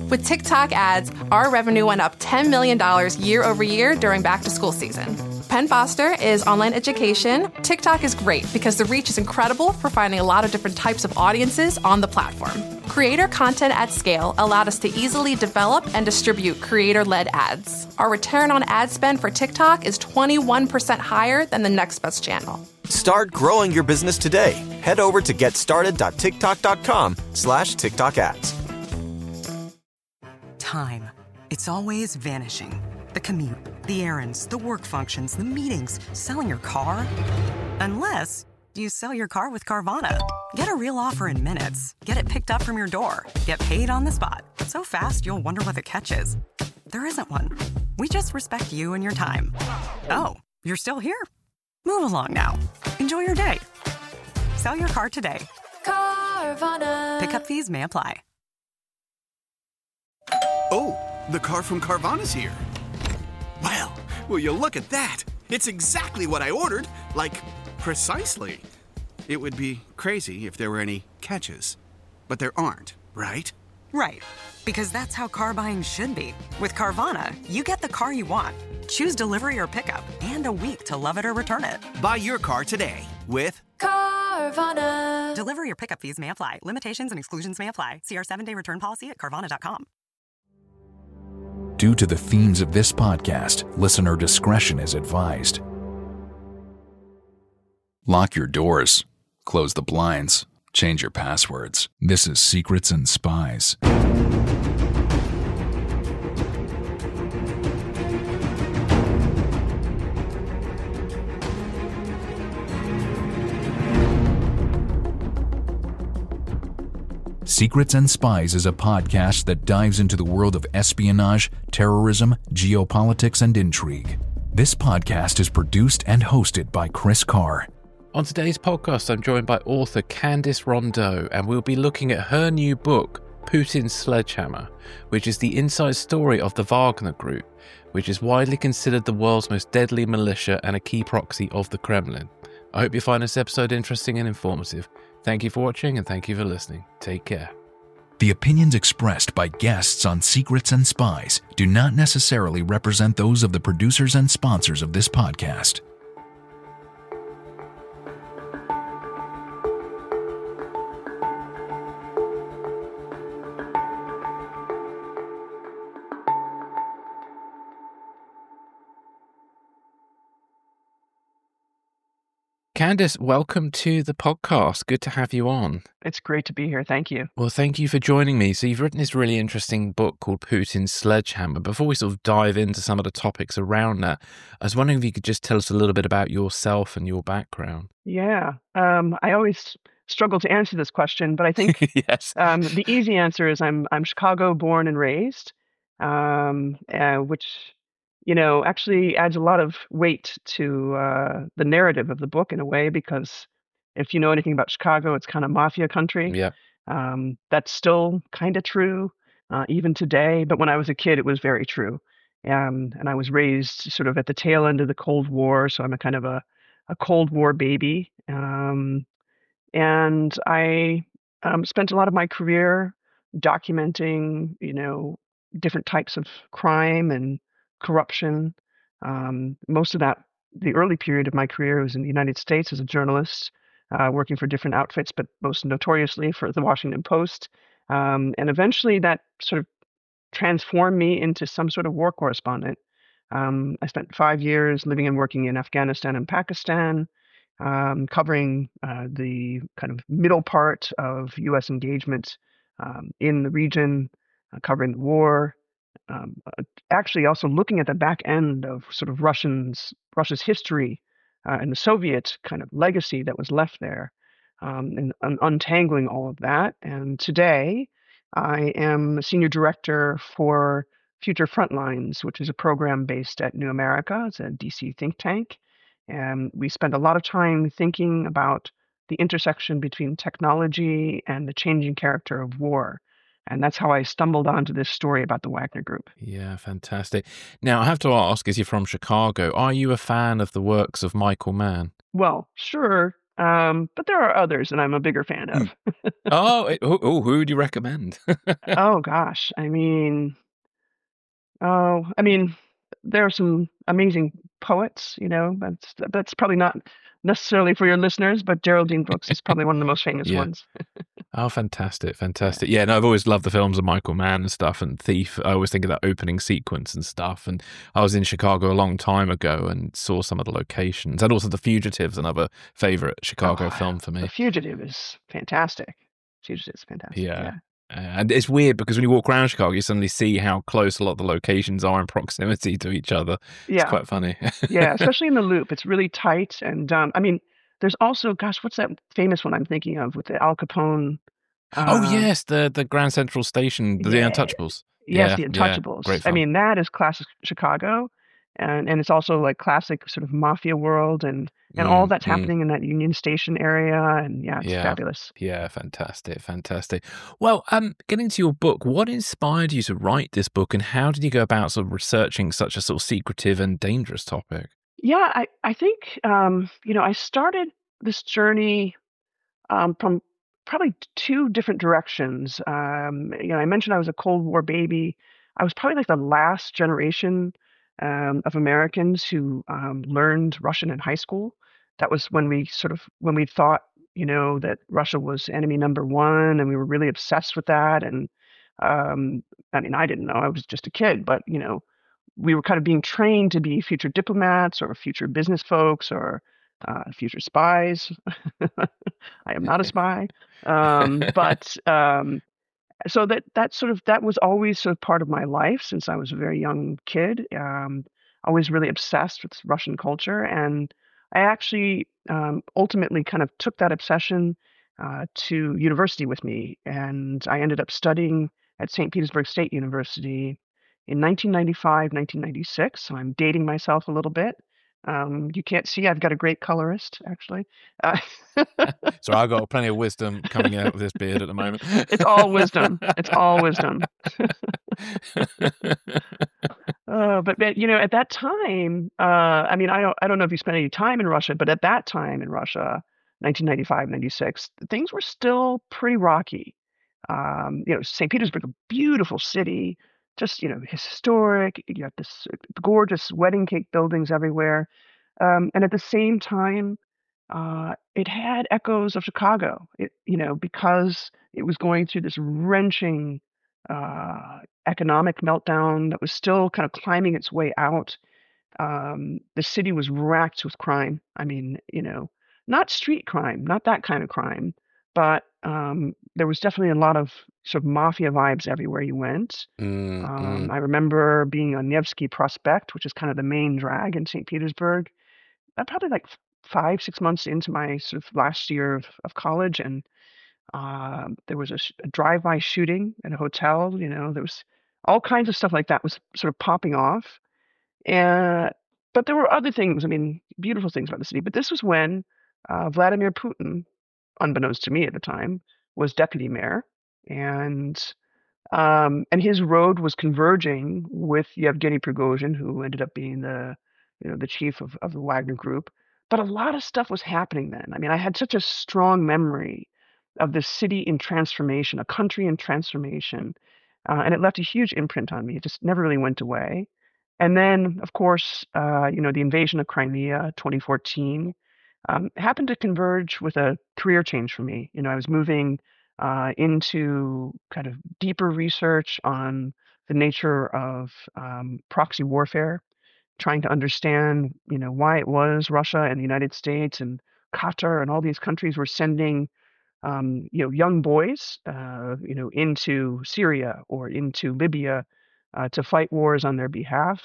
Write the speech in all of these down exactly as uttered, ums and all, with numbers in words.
With TikTok ads, our revenue went up ten million dollars year over year during back-to-school season. Penn Foster is online education. TikTok is great because the reach is incredible for finding a lot of different types of audiences on the platform. Creator content at scale allowed us to easily develop and distribute creator-led ads. Our return on ad spend for TikTok is twenty-one percent higher than the next best channel. Start growing your business today. Head over to getstarted.tiktok.com slash TikTok ads. Time. It's always vanishing. The commute, the errands, the work functions, the meetings, selling your car. Unless you sell your car with Carvana. Get a real offer in minutes. Get it picked up from your door. Get paid on the spot. So fast, you'll wonder what the catch is. There isn't one. We just respect you and your time. Oh, you're still here? Move along now. Enjoy your day. Sell your car today. Carvana. Pickup fees may apply. Oh, the car from Carvana's here. Well, will you look at that? It's exactly what I ordered. Like, precisely. It would be crazy if there were any catches. But there aren't, right? Right. Because that's how car buying should be. With Carvana, you get the car you want. Choose delivery or pickup, and a week to love it or return it. Buy your car today with Carvana. Delivery or pickup fees may apply. Limitations and exclusions may apply. See our seven-day return policy at Carvana dot com. Due to the themes of this podcast, listener discretion is advised. Lock your doors, close the blinds, change your passwords. This is Secrets and Spies. Secrets and Spies is a podcast that dives into the world of espionage, terrorism, geopolitics, and intrigue. This podcast is produced and hosted by Chris Carr. On today's podcast, I'm joined by author Candice Rondeau, and we'll be looking at her new book, Putin's Sledgehammer, which is the inside story of the Wagner Group, which is widely considered the world's most deadly militia and a key proxy of the Kremlin. I hope you find this episode interesting and informative. Thank you for watching and thank you for listening. Take care. The opinions expressed by guests on Secrets and Spies do not necessarily represent those of the producers and sponsors of this podcast. Candice, welcome to the podcast. Good to have you on. It's great to be here. Thank you. Well, thank you for joining me. So you've written this really interesting book called Putin's Sledgehammer. Before we sort of dive into some of the topics around that, I was wondering if you could just tell us a little bit about yourself and your background. Yeah. Um, I always struggle to answer this question, but I think yes. um, the easy answer is I'm I'm Chicago born and raised, um, uh, which you know, actually adds a lot of weight to uh, the narrative of the book in a way, because if you know anything about Chicago, it's kind of mafia country. Yeah. Um, that's still kind of true uh, even today. But when I was a kid, it was very true. Um, and I was raised sort of at the tail end of the Cold War. So I'm a kind of a, a Cold War baby. Um, and I um, spent a lot of my career documenting, you know, different types of crime and corruption. Um, most of that, the early period of my career was in the United States as a journalist, uh, working for different outfits, but most notoriously for the Washington Post. Um, and eventually that sort of transformed me into some sort of war correspondent. Um, I spent five years living and working in Afghanistan and Pakistan, um, covering uh, the kind of middle part of U S engagement um, in the region, uh, covering the war. Um, uh, actually also looking at the back end of sort of Russians, Russia's history uh, and the Soviet kind of legacy that was left there, um, and, and untangling all of that. And today I am a senior director for Future Frontlines, which is a program based at New America. It's a D C think tank. And we spend a lot of time thinking about the intersection between technology and the changing character of war. And that's how I stumbled onto this story about the Wagner Group. Yeah, fantastic. Now, I have to ask, as you're from Chicago, are you a fan of the works of Michael Mann? Well, sure. Um, but there are others that I'm a bigger fan of. Mm. Oh, it- oh, oh, who would you recommend? Oh gosh, I mean, oh, I mean, there are some amazing poets. You know, that's that's probably not necessarily for your listeners, but Geraldine Brooks is probably one of the most famous Yeah. ones. Oh, fantastic, fantastic. Yeah, no, I've always loved the films of Michael Mann and stuff, and Thief. I always think of that opening sequence and stuff. And I was in Chicago a long time ago and saw some of the locations. And also The Fugitive's another favorite Chicago Oh, film for The me. Fugitive is fantastic. Fugitive is fantastic. Yeah. Yeah. Uh, and it's weird because when you walk around Chicago, you suddenly see how close a lot of the locations are in proximity to each other. It's Yeah. quite funny. Yeah, especially in the Loop. It's really tight. And um, I mean, there's also, gosh, what's that famous one I'm thinking of with the Al Capone? Oh, Uh, yes, the, the Grand Central Station, the yeah, Untouchables. yes, Yeah, The yeah, Untouchables. great I fun. mean, that is classic Chicago, and and it's also like classic sort of mafia world, and and all Mm, that's mm. happening in that Union Station area, and yeah, it's Yeah. fabulous. Yeah, fantastic, fantastic. Well, um, getting to your book, what inspired you to write this book, and how did you go about sort of researching such a sort of secretive and dangerous topic? Yeah, I I think um, you know I started this journey um, from probably t- two different directions. Um, you know, I mentioned I was a Cold War baby. I was probably like the last generation um, of Americans who um, learned Russian in high school. That was when we sort of when we thought, you know, that Russia was enemy number one, and we were really obsessed with that. And um, I mean, I didn't know; I was just a kid, but you know, we were kind of being trained to be future diplomats or future business folks or uh, future spies. I am not a spy, um, but um, so that that sort of that was always sort of part of my life since I was a very young kid. Um, always really obsessed with Russian culture, and I actually um, ultimately kind of took that obsession uh, to university with me, and I ended up studying at Saint Petersburg State University in nineteen ninety-five, nineteen ninety-six. So I'm dating myself a little bit. Um, you can't see I've got a great colorist, actually. Uh, So I've got plenty of wisdom coming out of this beard at the moment. It's all wisdom. It's all wisdom. Uh, but, but you know, at that time, uh, I mean, I don't, I don't know if you spent any time in Russia, but at that time in Russia, nineteen ninety-five, ninety-six, things were still pretty rocky. Um, you know, Saint Petersburg, a beautiful city, just you know, historic. You have this uh, gorgeous wedding cake buildings everywhere, um, and at the same time, uh, it had echoes of Chicago. It, you know, because it was going through this wrenching uh, economic meltdown that was still kind of climbing its way out. Um, the city was racked with crime. I mean, you know, not street crime, not that kind of crime, but um, there was definitely a lot of sort of mafia vibes everywhere you went. Mm, Um, mm. I remember being on Nevsky Prospect, which is kind of the main drag in Saint Petersburg. Uh, probably like f- five, six months into my sort of last year of, of college, and um, there was a, sh- a drive-by shooting at a hotel. You know, there was all kinds of stuff like that was sort of popping off. And but there were other things. I mean, beautiful things about the city. But this was when uh, Vladimir Putin, unbeknownst to me at the time, was deputy mayor, and um, and his road was converging with Yevgeny Prigozhin, who ended up being the you know the chief of, of the Wagner Group. But a lot of stuff was happening then. I mean, I had such a strong memory of this city in transformation, a country in transformation, uh, and it left a huge imprint on me. It just never really went away. And then, of course, uh, you know, the invasion of Crimea, twenty fourteen, um, happened to converge with a career change for me. You know, I was moving uh, into kind of deeper research on the nature of um, proxy warfare, trying to understand, you know, why it was Russia and the United States and Qatar and all these countries were sending, um, you know, young boys, uh, you know, into Syria or into Libya uh, to fight wars on their behalf.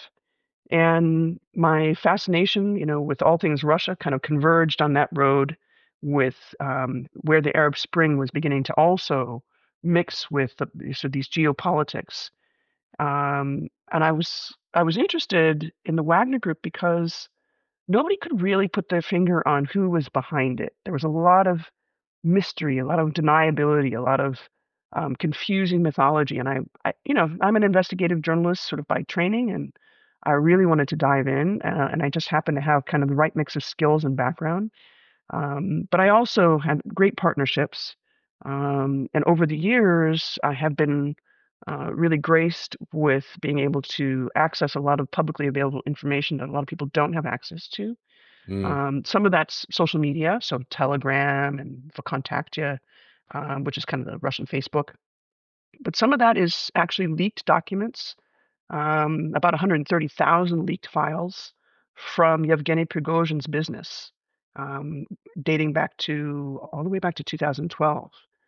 And my fascination, you know, with all things Russia kind of converged on that road with um, where the Arab Spring was beginning to also mix with the, so these geopolitics. Um, and I was I was interested in the Wagner Group because nobody could really put their finger on who was behind it. There was a lot of mystery, a lot of deniability, a lot of um, confusing mythology. And I, I, you know, I'm an investigative journalist sort of by training, and I really wanted to dive in. Uh, and I just happened to have kind of the right mix of skills and background. Um, but I also had great partnerships. Um, and over the years, I have been uh, really graced with being able to access a lot of publicly available information that a lot of people don't have access to. Mm. Um, some of that's social media, so Telegram and Vkontakte, um, which is kind of the Russian Facebook. But some of that is actually leaked documents, um, about one hundred thirty thousand leaked files from Yevgeny Prigozhin's business, um, dating back to all the way back to two thousand twelve.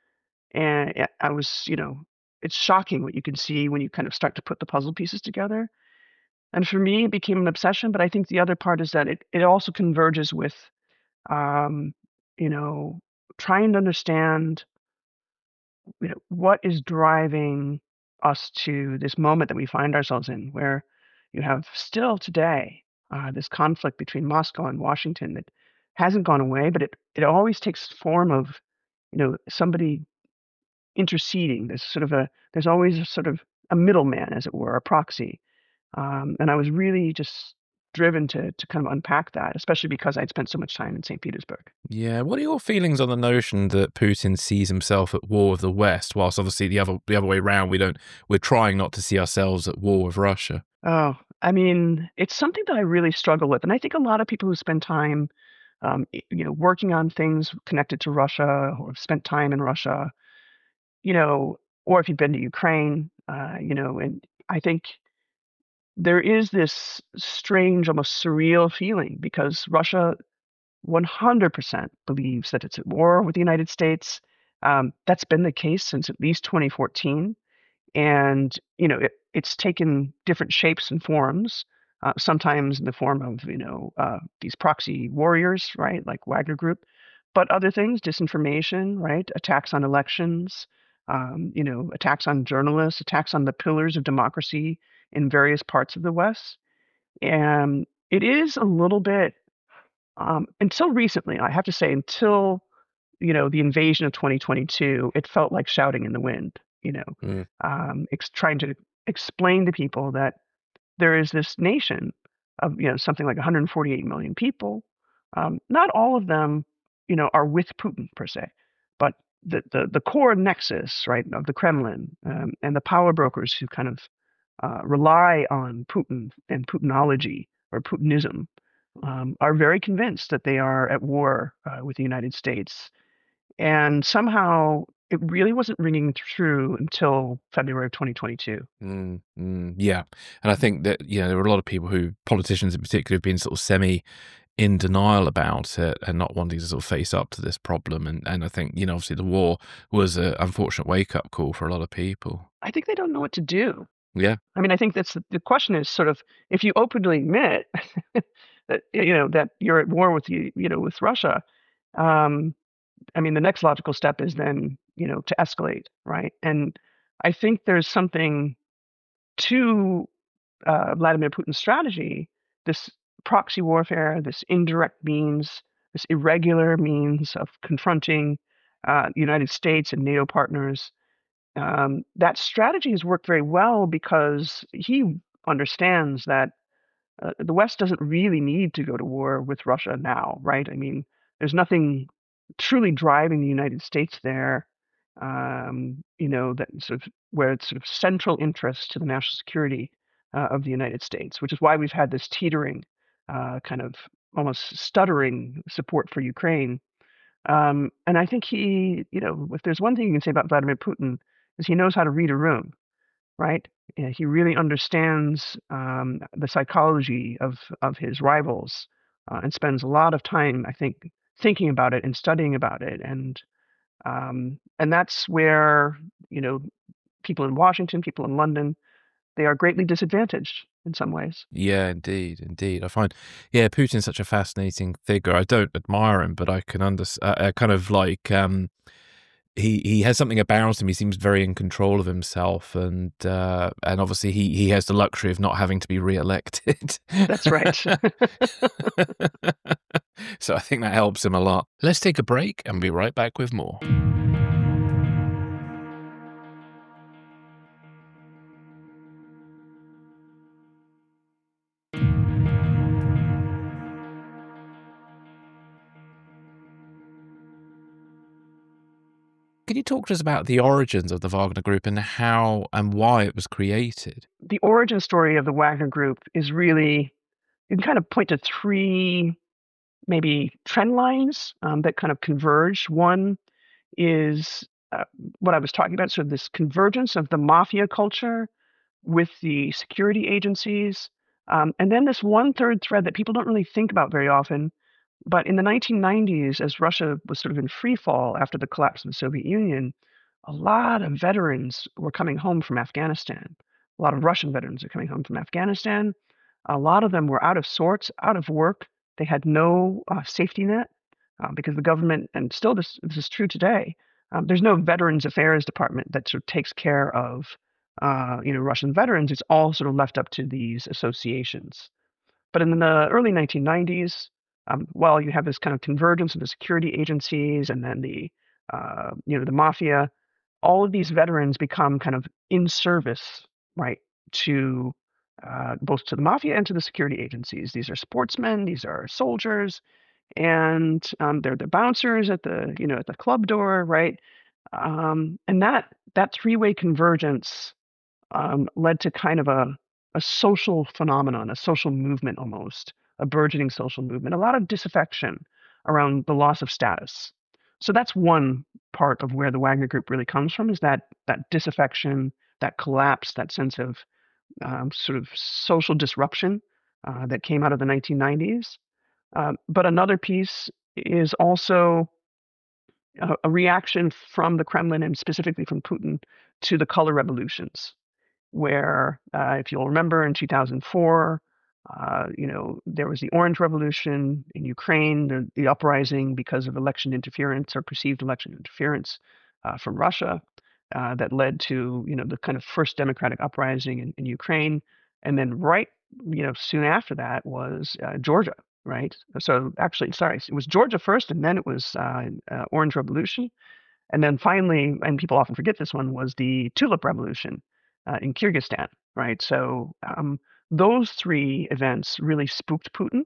And I I was, you know, it's shocking what you can see when you kind of start to put the puzzle pieces together. And for me, it became an obsession. But I think the other part is that it, it also converges with, um, you know, trying to understand, you know, what is driving us to this moment that we find ourselves in, where you have still today uh, this conflict between Moscow and Washington that hasn't gone away, but it, it always takes form of, you know, somebody interceding. There's sort of a there's always a sort of a middleman, as it were, a proxy. Um, and I was really just driven to to kind of unpack that, especially because I'd spent so much time in Saint Petersburg. Yeah. What are your feelings on the notion that Putin sees himself at war with the West, whilst obviously the other the other way around, we don't we're trying not to see ourselves at war with Russia? Oh, I mean, it's something that I really struggle with, and I think a lot of people who spend time, um, y- you know, working on things connected to Russia or have spent time in Russia, you know, or if you've been to Ukraine, uh, you know, and I think there is this strange, almost surreal feeling because Russia one hundred percent believes that it's at war with the United States. Um, that's been the case since at least twenty fourteen. And, you know, it, it's taken different shapes and forms, uh, sometimes in the form of, you know, uh, these proxy warriors, right, like Wagner Group, but other things, disinformation, right, attacks on elections, um, you know, attacks on journalists, attacks on the pillars of democracy in various parts of the West. And it is a little bit, um, until recently, I have to say, until, you know, the invasion of twenty twenty-two, it felt like shouting in the wind, you know, Mm. um, ex- trying to explain to people that there is this nation of, you know, something like one hundred forty-eight million people. Um, not all of them, you know, are with Putin per se, but the, the, the core nexus, right, of the Kremlin, um, and the power brokers who kind of uh, rely on Putin and Putinology or Putinism, um, are very convinced that they are at war uh, with the United States. And somehow it really wasn't ringing true until February of twenty twenty-two. Mm, mm, yeah. And I think that, you know, there are a lot of people who, politicians in particular, have been sort of semi in denial about it and not wanting to sort of face up to this problem. And, and I think, you know, obviously the war was an unfortunate wake-up call for a lot of people. I think they don't know what to do. Yeah. I mean, I think that's the, the question is sort of if you openly admit that, you know, that you're at war with you, you know, with Russia, um, I mean, the next logical step is then, you know, to escalate, right? And I think there's something to uh, Vladimir Putin's strategy, this proxy warfare, this indirect means, this irregular means of confronting uh, the United States and NATO partners. Um, that strategy has worked very well because he understands that uh, the West doesn't really need to go to war with Russia now, right? I mean, there's nothing truly driving the United States there, um, you know, that sort of where it's sort of central interest to the national security uh, of the United States, which is why we've had this teetering, uh, kind of almost stuttering support for Ukraine. Um, and I think he, you know, if there's one thing you can say about Vladimir Putin, is he knows how to read a room, right? Yeah, he really understands um, the psychology of of his rivals, uh, and spends a lot of time, I think, thinking about it and studying about it, and um, and that's where, you know, people in Washington, people in London, they are greatly disadvantaged in some ways. Yeah, indeed, indeed. I find, yeah, Putin's such a fascinating figure. I don't admire him, but I can understand, uh, uh, kind of like, um, he he has something about him. He seems very in control of himself, and uh, and obviously he he has the luxury of not having to be re-elected. That's right. So I think that helps him a lot. Let's take a break and be right back with more. Can you talk to us about the origins of the Wagner Group and how and why it was created? The origin story of the Wagner Group is really, you can kind of point to three maybe trend lines um, that kind of converge. One is uh, what I was talking about, sort of this convergence of the mafia culture with the security agencies. Um, and then this one third thread that people don't really think about very often. But in the nineteen nineties, as Russia was sort of in free fall after the collapse of the Soviet Union, a lot of veterans were coming home from Afghanistan. A lot of Russian veterans are coming home from Afghanistan. A lot of them were out of sorts, out of work. They had no uh, safety net uh, because the government, and still this, this is true today, um, there's no Veterans Affairs Department that sort of takes care of uh, you know, Russian veterans. It's all sort of left up to these associations. But in the early nineteen nineties, um, while you have this kind of convergence of the security agencies and then the uh, you know the mafia, all of these veterans become kind of in service, right, to uh, both to the mafia and to the security agencies. These are sportsmen, these are soldiers, and um, they're the bouncers at the you know at the club door, right? Um, and that that three-way convergence um, led to kind of a a social phenomenon, a social movement almost, a burgeoning social movement, a lot of disaffection around the loss of status. So that's one part of where the Wagner Group really comes from, is that that disaffection, that collapse, that sense of um, sort of social disruption uh, that came out of the nineteen nineties. Um, but another piece is also a, a reaction from the Kremlin and specifically from Putin to the color revolutions, where, uh, if you'll remember, in two thousand four, uh, you know, there was the Orange Revolution in Ukraine, the, the uprising because of election interference or perceived election interference uh, from Russia uh, that led to, you know, the kind of first democratic uprising in, in Ukraine. And then right, you know, soon after that was uh, Georgia, right? So actually, sorry, it was Georgia first, and then it was uh, uh, Orange Revolution. And then finally, and people often forget this one, was the Tulip Revolution uh, in Kyrgyzstan, right? So um, those three events really spooked Putin,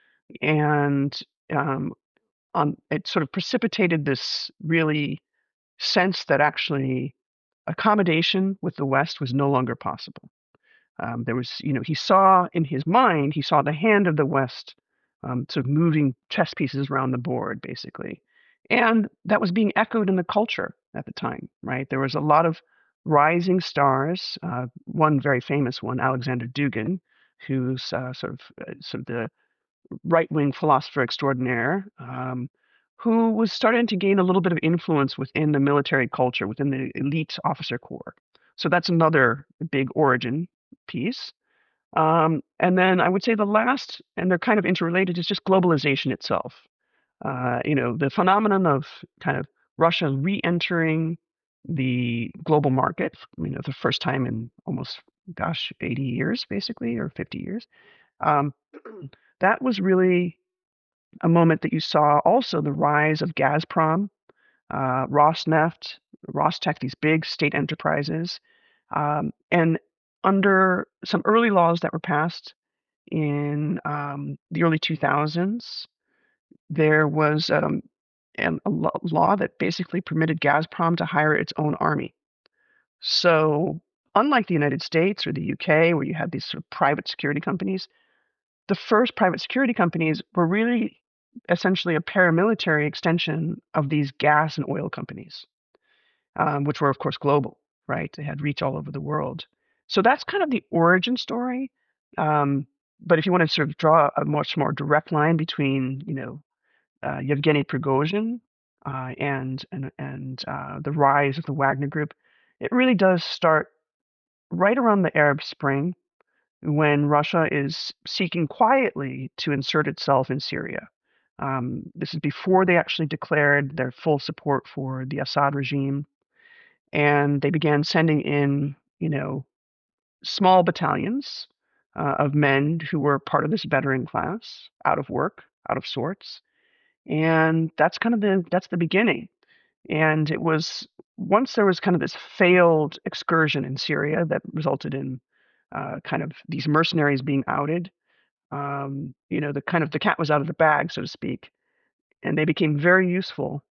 and um, on, it sort of precipitated this really sense that actually accommodation with the West was no longer possible. Um, there was, you know, he saw in his mind, he saw the hand of the West um, sort of moving chess pieces around the board, basically. And that was being echoed in the culture at the time, right? There was a lot of rising stars. Uh, one very famous one, Alexander Dugin, who's uh, sort of uh, sort of the right-wing philosopher extraordinaire, um, who was starting to gain a little bit of influence within the military culture, within the elite officer corps. So that's another big origin piece. Um, and then I would say the last, and they're kind of interrelated, is just globalization itself. Uh, you know, the phenomenon of kind of Russia re-entering the global market, you know, the first time in almost, gosh, eighty years, basically, or fifty years. Um, that was really a moment that you saw also the rise of Gazprom, uh, Rosneft, Rostec, these big state enterprises. Um, and under some early laws that were passed in um, the early two thousands, there was um, an, a lo- law that basically permitted Gazprom to hire its own army. So, unlike the United States or the U K, where you had these sort of private security companies, the first private security companies were really essentially a paramilitary extension of these gas and oil companies, um, which were, of course, global, right? They had reach all over the world. So that's kind of the origin story. Um, but if you want to sort of draw a much more direct line between, you know, uh, Yevgeny Prigozhin uh, and and and uh, the rise of the Wagner Group, it really does start right around the Arab Spring, when Russia is seeking quietly to insert itself in Syria. Um, this is before they actually declared their full support for the Assad regime, and they began sending in, you know, small battalions uh, of men who were part of this veteran class, out of work, out of sorts, and that's kind of the that's the beginning. And it was once there was kind of this failed excursion in Syria that resulted in uh, kind of these mercenaries being outed. Um, you know, the kind of the cat was out of the bag, so to speak, and they became very useful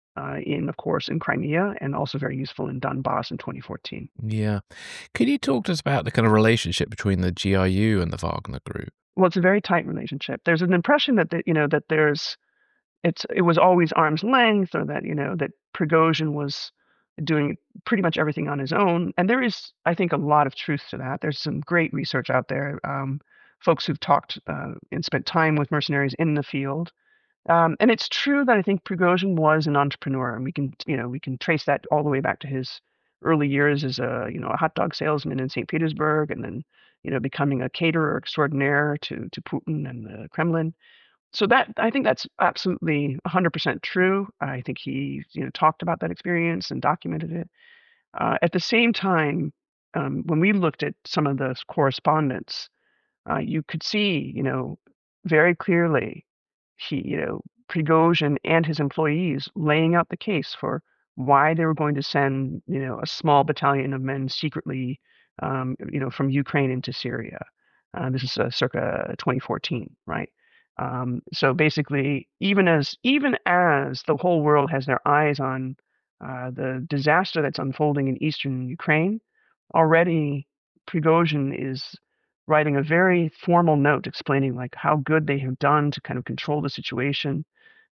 uh, in, of course, in Crimea, and also very useful in Donbass in twenty fourteen. Yeah. Can you talk to us about the kind of relationship between the G R U and the Wagner Group? Well, it's a very tight relationship. There's an impression that, the, you know, that there's it's it was always arm's length, or that, you know, that Prigozhin was doing pretty much everything on his own. And there is, I think, a lot of truth to that. There's some great research out there, um, folks who've talked uh, and spent time with mercenaries in the field. Um, and it's true that I think Prigozhin was an entrepreneur, and we can, you know, we can trace that all the way back to his early years as a, you know, a hot dog salesman in Saint Petersburg, and then, you know, becoming a caterer extraordinaire to to Putin and the Kremlin. So that, I think that's absolutely one hundred percent true. I think he, you know, talked about that experience and documented it. Uh, at the same time, um, when we looked at some of the correspondence, uh, you could see, you know, very clearly he, you know, Prigozhin and his employees laying out the case for why they were going to send, you know, a small battalion of men secretly, um, you know, from Ukraine into Syria. Uh, this is uh, circa twenty fourteen, right? Um, so basically, even as even as the whole world has their eyes on uh, the disaster that's unfolding in eastern Ukraine, already Prigozhin is writing a very formal note explaining like how good they have done to kind of control the situation,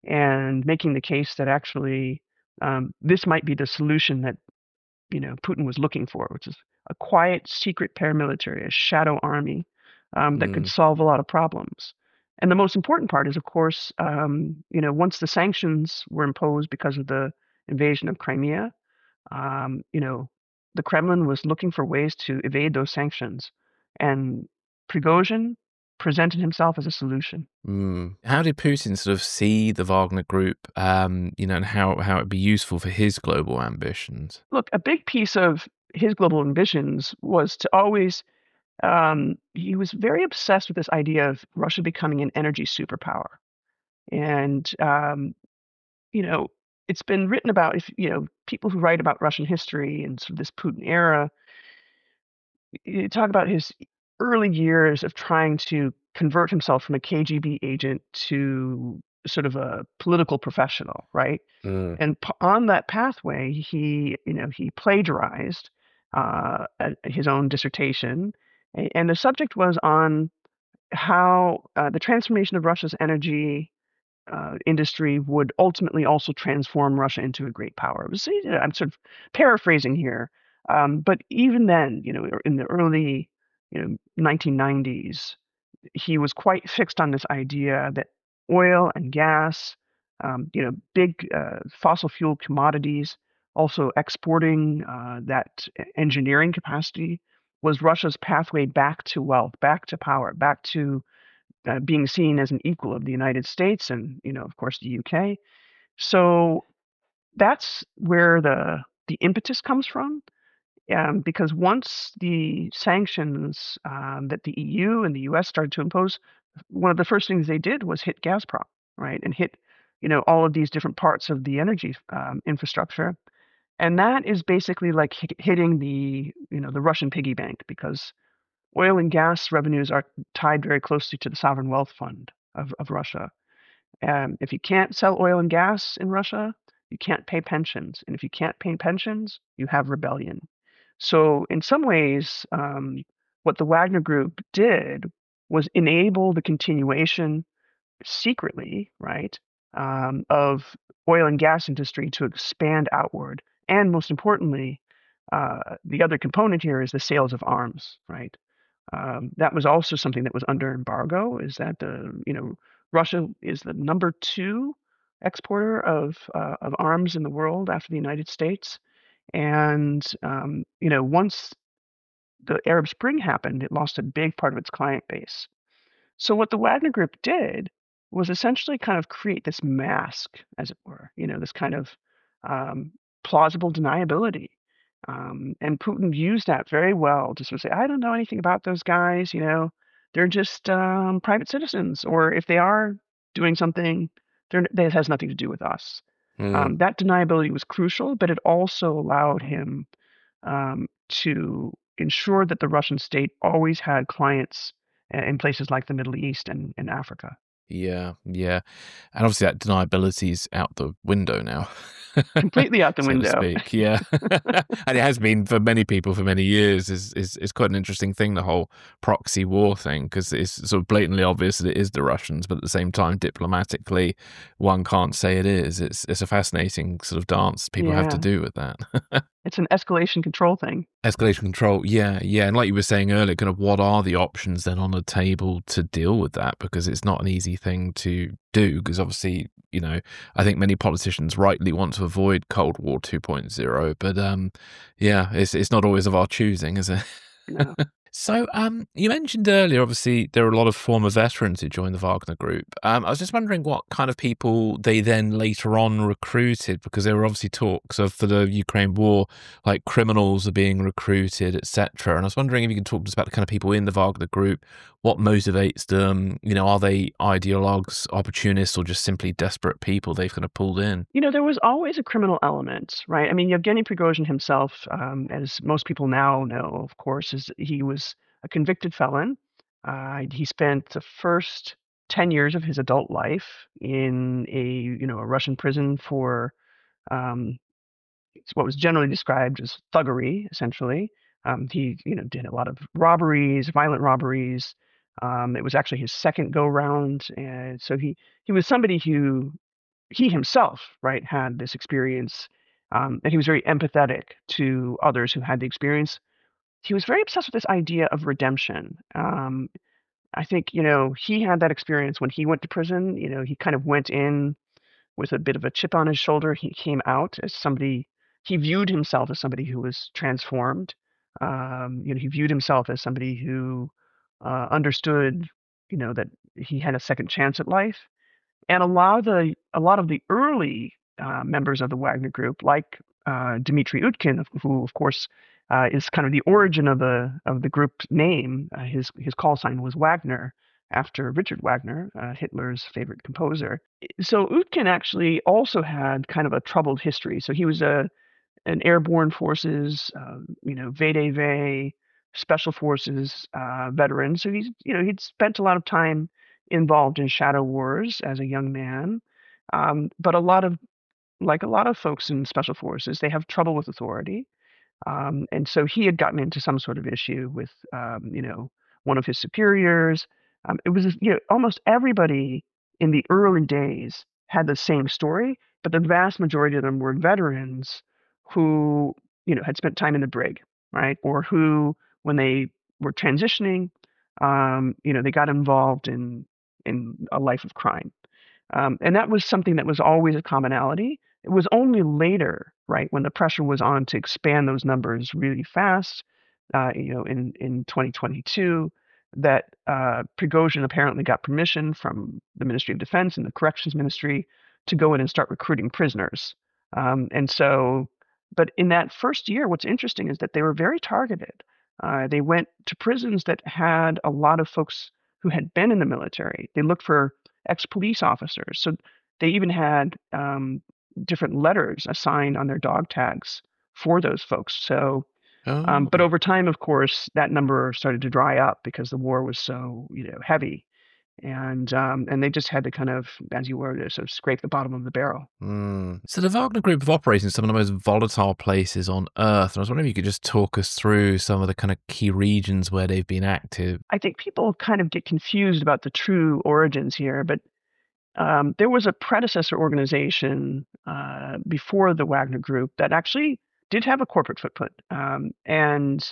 and making the case that actually um, this might be the solution that, you know, Putin was looking for, which is a quiet, secret paramilitary, a shadow army um, that could Mm. solve a lot of problems. And the most important part is, of course, um, you know, once the sanctions were imposed because of the invasion of Crimea, um, you know, the Kremlin was looking for ways to evade those sanctions, and Prigozhin presented himself as a solution. Mm. How did Putin sort of see the Wagner Group, um, you know, and how, how it'd be useful for his global ambitions? Look, a big piece of his global ambitions was to always, um, he was very obsessed with this idea of Russia becoming an energy superpower. And, um, you know, it's been written about, if, you know, people who write about Russian history and sort of this Putin era, you talk about his early years of trying to convert himself from a K G B agent to sort of a political professional, right? Mm. And p- on that pathway, he, you know, he plagiarized uh, a- his own dissertation, a- and the subject was on how uh, the transformation of Russia's energy uh, industry would ultimately also transform Russia into a great power. It was, you know, I'm sort of paraphrasing here, um, but even then, you know, in the early, you know, nineteen nineties, he was quite fixed on this idea that oil and gas, um, you know, big uh, fossil fuel commodities, also exporting uh, that e- engineering capacity was Russia's pathway back to wealth, back to power, back to uh, being seen as an equal of the United States and, you know, of course, the U K. So that's where the the impetus comes from, um, because once the sanctions um, that the E U and the U S started to impose, one of the first things they did was hit Gazprom, right, and hit, you know, all of these different parts of the energy um, infrastructure, and that is basically like hit, hitting the, you know, the Russian piggy bank, because oil and gas revenues are tied very closely to the sovereign wealth fund of, of Russia. Um, if you can't sell oil and gas in Russia, you can't pay pensions. And if you can't pay pensions, you have rebellion. So, in some ways, um, what the Wagner Group did was enable the continuation secretly, right, um, of oil and gas industry to expand outward. And most importantly, uh, the other component here is the sales of arms, right? Um, that was also something that was under embargo. Is that the, you know, Russia is the number two exporter of uh, of arms in the world after the United States, and um, you know, once the Arab Spring happened, it lost a big part of its client base. So what the Wagner Group did was essentially kind of create this mask, as it were, you know, this kind of um, plausible deniability. Um, and Putin used that very well to sort of say, I don't know anything about those guys, you know, they're just um, private citizens, or if they are doing something, they're, that has nothing to do with us. Mm. Um, that deniability was crucial, but it also allowed him um, to ensure that the Russian state always had clients uh, in places like the Middle East and, and Africa. Yeah, yeah. And obviously that deniability is out the window now. Completely out the so window. to speak. Yeah. And it has been for many people for many years. Is is is quite an interesting thing, the whole proxy war thing, because it's sort of blatantly obvious that it is the Russians, but at the same time, diplomatically, one can't say it is. It's it's a fascinating sort of dance people have to Yeah. do with that. It's an escalation control thing. Escalation control, yeah, yeah. And like you were saying earlier, kind of what are the options then on the table to deal with that? Because it's not an easy thing to do, because obviously, you know, I think many politicians rightly want to avoid Cold War two point oh, but um, yeah, it's it's not always of our choosing, is it? No. So, um, you mentioned earlier, obviously, there are a lot of former veterans who joined the Wagner Group. Um, I was just wondering what kind of people they then later on recruited, because there were obviously talks of, for the Ukraine war, like criminals are being recruited, et cetera. And I was wondering if you could talk to us about the kind of people in the Wagner Group, what motivates them, you know, are they ideologues, opportunists, or just simply desperate people they've kind of pulled in? You know, there was always a criminal element, right? I mean, Yevgeny Prigozhin himself, um, as most people now know, of course, is he was a convicted felon. Uh, he spent the first ten years of his adult life in a, you know, a Russian prison for um, what was generally described as thuggery, essentially. Um, he, you know, did a lot of robberies, violent robberies. Um, it was actually his second go round, and so he he was somebody who he himself, right, had this experience, um, and he was very empathetic to others who had the experience. He was very obsessed with this idea of redemption. Um, I think, you know, he had that experience when he went to prison. You know, he kind of went in with a bit of a chip on his shoulder. He came out as somebody, he viewed himself as somebody who was transformed. Um, you know, he viewed himself as somebody who uh, understood, you know, that he had a second chance at life. And a lot of the a lot of the early uh, members of the Wagner Group, like uh, Dmitry Utkin, who of course uh, is kind of the origin of the of the group's name. Uh, his his call sign was Wagner, after Richard Wagner, uh, Hitler's favorite composer. So Utkin actually also had kind of a troubled history. So he was a an airborne forces, uh, you know, V D V, special forces uh, veteran. So he's, you know, he'd spent a lot of time involved in shadow wars as a young man. Um, but a lot of, like a lot of folks in special forces, they have trouble with authority. Um, and so he had gotten into some sort of issue with, um, you know, one of his superiors. Um, it was, you know, almost everybody in the early days had the same story, but the vast majority of them were veterans who, you know, had spent time in the brig, right? Or who, when they were transitioning, um, you know, they got involved in in a life of crime. Um, and that was something that was always a commonality. It was only later, right, when the pressure was on to expand those numbers really fast, uh, you know, in, in twenty twenty-two, that uh, Prigozhin apparently got permission from the Ministry of Defense and the Corrections Ministry to go in and start recruiting prisoners. Um, and so, but in that first year, what's interesting is that they were very targeted. Uh, they went to prisons that had a lot of folks who had been in the military. They looked for ex-police officers. So they even had um, different letters assigned on their dog tags for those folks. So, Oh. um, but over time, of course, that number started to dry up because the war was so, you know, heavy, and um, and they just had to kind of, as you were, sort of scrape the bottom of the barrel. Mm. So the Wagner Group have operated in some of the most volatile places on Earth, and I was wondering if you could just talk us through some of the kind of key regions where they've been active. I think people kind of get confused about the true origins here, but um, there was a predecessor organization uh, before the Wagner Group that actually did have a corporate footprint, um, and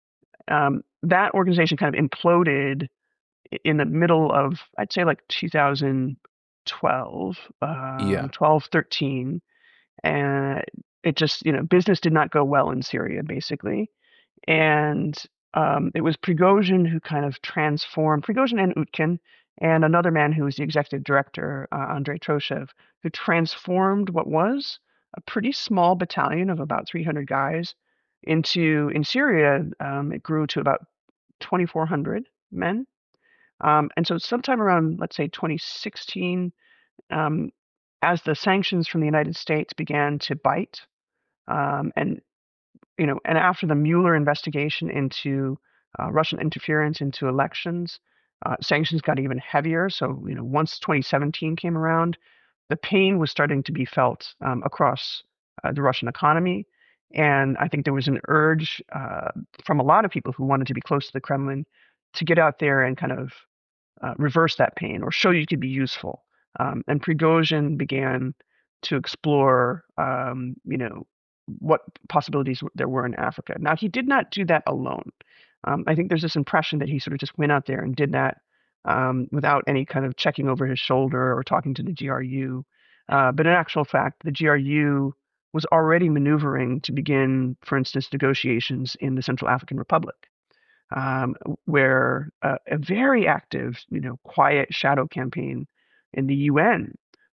um, that organization kind of imploded in the middle of, I'd say, like two thousand twelve, uh, Yeah. twelve, thirteen, and it just, you know, business did not go well in Syria, basically. And um, it was Prigozhin who kind of transformed, Prigozhin and Utkin, and another man who was the executive director, uh, Andrei Troshev, who transformed what was a pretty small battalion of about three hundred guys into, in Syria, um, it grew to about twenty-four hundred men. Um, and so sometime around, let's say, twenty sixteen, um, as the sanctions from the United States began to bite, um, and you know, and after the Mueller investigation into uh, Russian interference into elections, Uh, sanctions got even heavier. So, you know, once twenty seventeen came around, the pain was starting to be felt um, across uh, the Russian economy. And I think there was an urge uh, from a lot of people who wanted to be close to the Kremlin to get out there and kind of uh, reverse that pain or show you could be useful. Um, and Prigozhin began to explore, um, you know, what possibilities there were in Africa. Now, he did not do that alone. Um, I think there's this impression that he sort of just went out there and did that um, without any kind of checking over his shoulder or talking to the G R U. Uh, but in actual fact, the G R U was already maneuvering to begin, for instance, negotiations in the Central African Republic, um, where uh, a very active, you know, quiet shadow campaign in the U N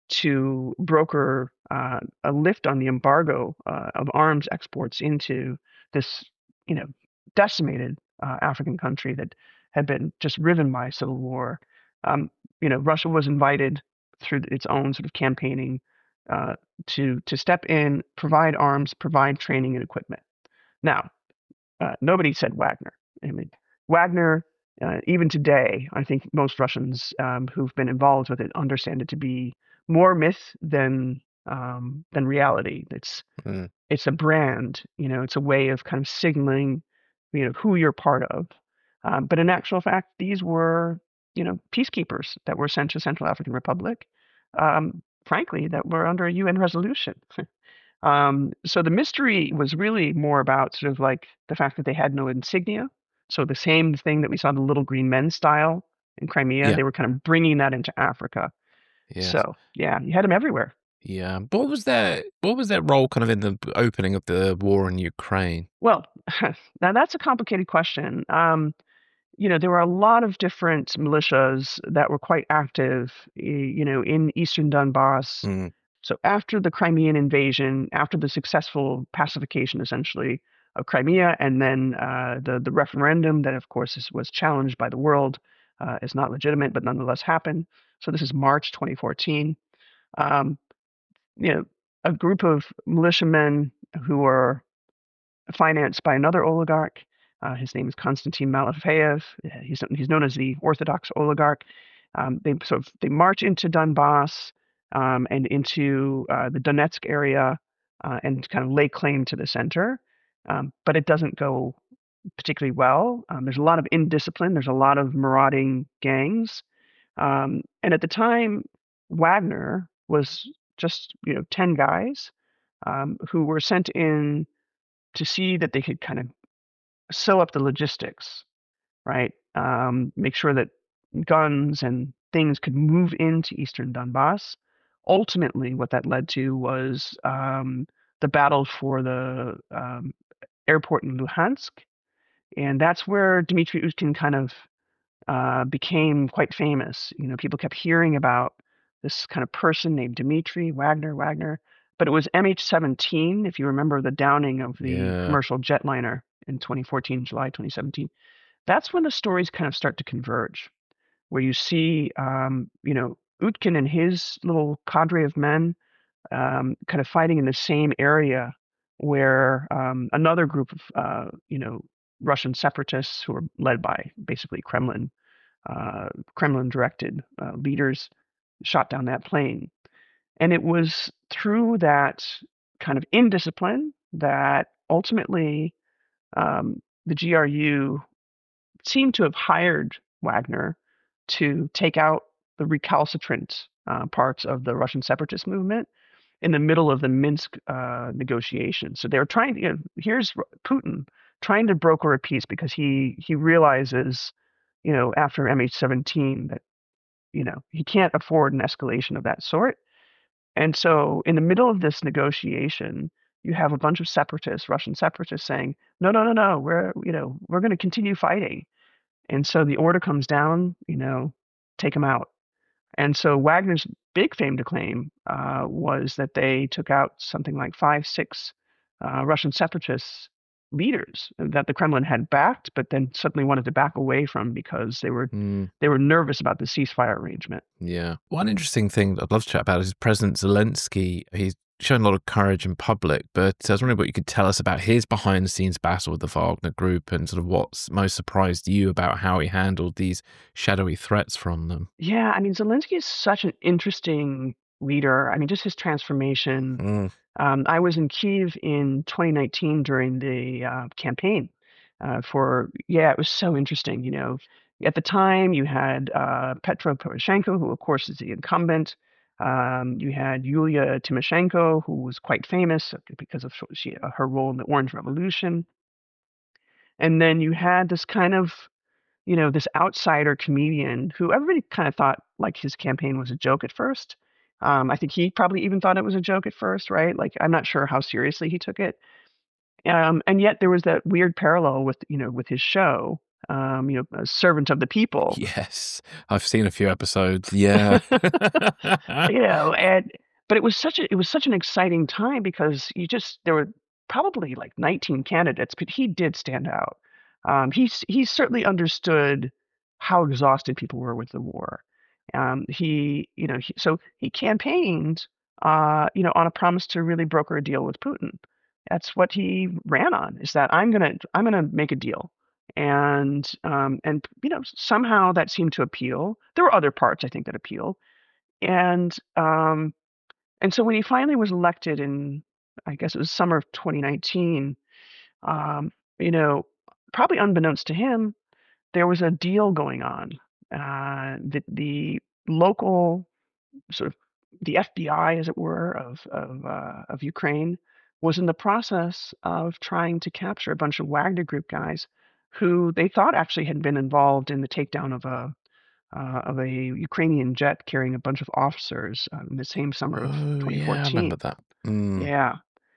to broker uh, a lift on the embargo uh, of arms exports into this, you know, decimated uh, African country that had been just riven by civil war. Um, you know, Russia was invited through its own sort of campaigning uh, to to step in, provide arms, provide training and equipment. Now, uh, nobody said Wagner. I mean, Wagner, uh, even today, I think most Russians um, who've been involved with it understand it to be more myth than um, than reality. It's mm. it's a brand, you know, it's a way of kind of signaling, you know, who you're part of. Um, but in actual fact, these were, you know, peacekeepers that were sent to Central African Republic, um, frankly, that were under a U N resolution. um, so the mystery was really more about sort of like the fact that they had no insignia. So the same thing that we saw the Little Green Men style in Crimea, yeah. they were kind of bringing that into Africa. Yes. So yeah, you had them everywhere. Yeah. What was their what was their role kind of in the opening of the war in Ukraine? Well, now that's a complicated question. Um, you know, there were a lot of different militias that were quite active, you know, in eastern Donbass. Mm. So after the Crimean invasion, after the successful pacification, essentially, of Crimea, and then uh, the the referendum that, of course, is, was challenged by the world uh, as not legitimate, but nonetheless happened. So this is March twenty fourteen. Um, you know, a group of militiamen who were financed by another oligarch. Uh, his name is Konstantin Malafeyev. He's he's known as the Orthodox oligarch. Um, they sort of they march into Donbass um, and into uh, the Donetsk area uh, and kind of lay claim to the center. Um, but it doesn't go particularly well. Um, there's a lot of indiscipline. There's a lot of marauding gangs. Um, and at the time, Wagner was just, you know, ten guys um, who were sent in to see that they could kind of sew up the logistics, right? Um, make sure that guns and things could move into eastern Donbass. Ultimately, what that led to was um, the battle for the um, airport in Luhansk. And that's where Dmitry Utkin kind of uh, became quite famous. You know, people kept hearing about this kind of person named Dmitry Wagner, Wagner. But it was M H seventeen, if you remember the downing of the yeah. commercial jetliner in twenty fourteen, July twenty seventeen. That's when the stories kind of start to converge, where you see, um, you know, Utkin and his little cadre of men um, kind of fighting in the same area where um, another group of, uh, you know, Russian separatists who were led by basically Kremlin, uh, Kremlin-directed uh, leaders shot down that plane. And it was through that kind of indiscipline that ultimately um, the G R U seemed to have hired Wagner to take out the recalcitrant uh, parts of the Russian separatist movement in the middle of the Minsk uh, negotiations. So they were trying to, you know, here's Putin trying to broker a peace because he he realizes, you know, after M H seventeen that, you know, he can't afford an escalation of that sort. And so in the middle of this negotiation, you have a bunch of separatists, Russian separatists saying, no, no, no, no, we're, you know, we're going to continue fighting. And so the order comes down, you know, take them out. And so Wagner's big claim to claim uh, was that they took out something like five, six uh, Russian separatist leaders that the Kremlin had backed, but then suddenly wanted to back away from because they were mm. they were nervous about the ceasefire arrangement. Yeah. One interesting thing I'd love to chat about is President Zelensky. He's shown a lot of courage in public, but I was wondering what you could tell us about his behind-the-scenes battle with the Wagner Group and sort of what's most surprised you about how he handled these shadowy threats from them. Yeah, I mean, Zelensky is such an interesting leader. I mean, just his transformation. Mm. Um, I was in Kyiv in twenty nineteen during the uh, campaign uh, for, yeah, it was so interesting. You know, at the time you had uh, Petro Poroshenko, who of course is the incumbent. Um, you had Yulia Tymoshenko, who was quite famous because of she, uh, her role in the Orange Revolution. And then you had this kind of, you know, this outsider comedian who everybody kind of thought like his campaign was a joke at first. Um, I think he probably even thought it was a joke at first, right? Like, I'm not sure how seriously he took it. Um, and yet there was that weird parallel with, you know, with his show, um, you know, a servant of the people. Yes, I've seen a few episodes. Yeah, you know, and but it was such a it was such an exciting time because you just there were probably like nineteen candidates, but he did stand out. Um, he he certainly understood how exhausted people were with the war. Um, he you know he, so he campaigned uh, you know on a promise to really broker a deal with Putin. That's what he ran on. Is that I'm gonna I'm gonna make a deal. And um, and you know somehow that seemed to appeal. There were other parts I think that appealed, and um, and so when he finally was elected in, I guess it was summer of twenty nineteen, um, you know, probably unbeknownst to him, there was a deal going on. Uh, the the local sort of the F B I, as it were, of of uh, of Ukraine was in the process of trying to capture a bunch of Wagner Group guys who they thought actually had been involved in the takedown of a uh, of a Ukrainian jet carrying a bunch of officers uh, in the same summer of oh twenty fourteen. yeah, I remember that. Mm. Yeah,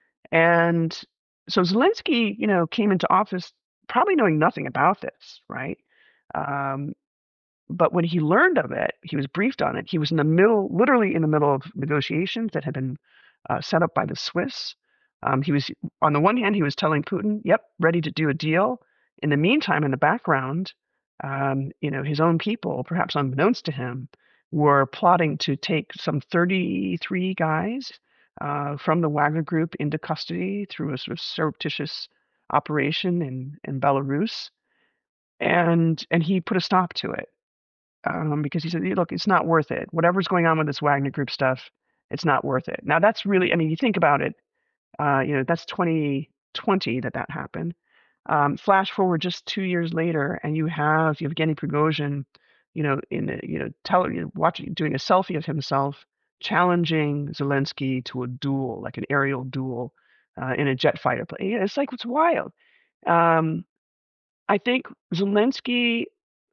and so Zelensky, you know, came into office probably knowing nothing about this, right? Um, but when he learned of it, he was briefed on it. He was in the middle, literally in the middle of negotiations that had been uh, set up by the Swiss. Um, he was, on the one hand, he was telling Putin, "Yep, ready to do a deal." In the meantime, in the background, um, you know, his own people, perhaps unbeknownst to him, were plotting to take some thirty-three guys uh, from the Wagner Group into custody through a sort of surreptitious operation in in Belarus, and and he put a stop to it. Um, because he said, look, it's not worth it. Whatever's going on with this Wagner Group stuff, it's not worth it. Now, that's really, I mean, you think about it, uh, you know, that's twenty twenty that that happened. Um, flash forward just two years later, and you have Yevgeny Prigozhin, you know, in a, you know, tell, you know, watching, doing a selfie of himself, challenging Zelensky to a duel, like an aerial duel, uh, in a jet fighter plane. It's like, it's wild. Um, I think Zelensky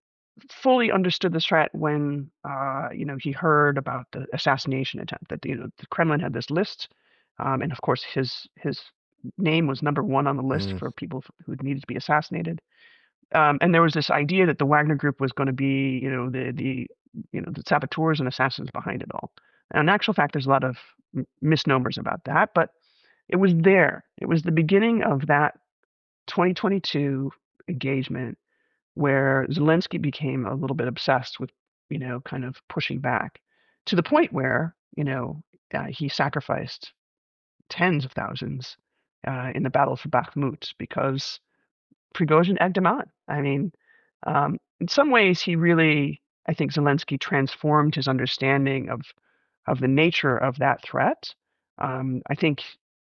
fully understood the threat when uh, you know he heard about the assassination attempt. That you know the Kremlin had this list, um, and of course his his name was number one on the list Mm. for people who needed to be assassinated. Um, and there was this idea that the Wagner Group was going to be you know the the you know the saboteurs and assassins behind it all. And in actual fact, there's a lot of m- misnomers about that, but it was there. It was the beginning of that twenty twenty-two engagement where Zelensky became a little bit obsessed with, you know, kind of pushing back to the point where, you know, uh, he sacrificed tens of thousands uh, in the battle for Bakhmut because Prigozhin egged him on. I mean, um, in some ways, he really, I think Zelensky transformed his understanding of of the nature of that threat. Um, I think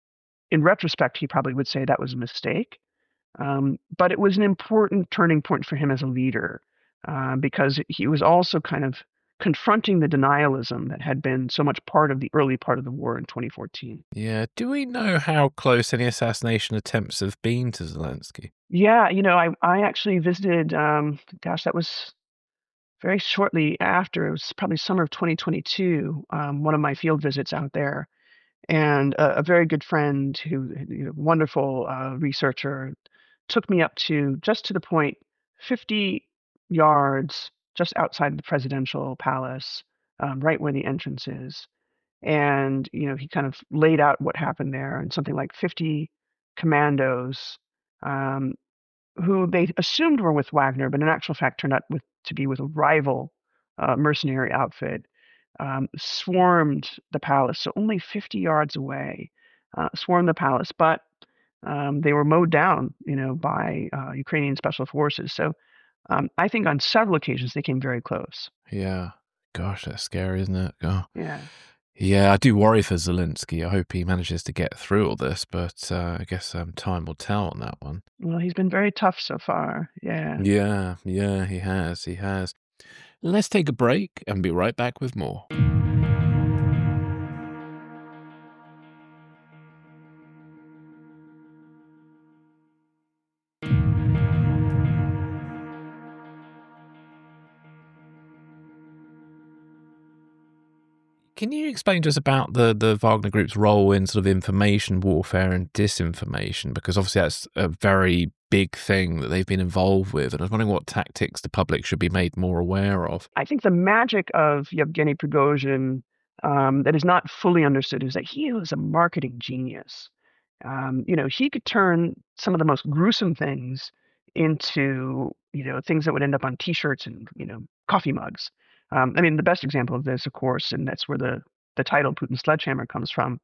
in retrospect, he probably would say that was a mistake. Um, but it was an important turning point for him as a leader uh, because he was also kind of confronting the denialism that had been so much part of the early part of the war in twenty fourteen. Yeah. Do we know how close any assassination attempts have been to Zelensky? Yeah, you know, I, I actually visited, um, gosh, that was very shortly after, it was probably summer of twenty twenty-two, um, one of my field visits out there. And a, a very good friend who, you know, wonderful uh, researcher, took me up to just to the point fifty yards just outside the presidential palace, um, right where the entrance is. And, you know, he kind of laid out what happened there and something like fifty commandos um, who they assumed were with Wagner, but in actual fact turned out with, to be with a rival uh, mercenary outfit. um, swarmed the palace, so only fifty yards away, uh, swarmed the palace, but um, they were mowed down, you know, by uh, Ukrainian special forces. So um, I think on several occasions they came very close. Yeah. Gosh, that's scary, isn't it? Oh. Yeah. Yeah, I do worry for Zelensky. I hope he manages to get through all this, but uh, I guess um, time will tell on that one. Well, he's been very tough so far. Yeah. Yeah, yeah, he has, he has. Let's take a break and be right back with more. Can you explain to us about the, the Wagner Group's role in sort of information warfare and disinformation? Because obviously that's a very big thing that they've been involved with. And I was wondering what tactics the public should be made more aware of. I think the magic of Yevgeny Prigozhin um, that is not fully understood is that he was a marketing genius. Um, you know, he could turn some of the most gruesome things into, you know, things that would end up on T-shirts and, you know, coffee mugs. Um, I mean, the best example of this, of course, and that's where the, the title Putin's Sledgehammer comes from,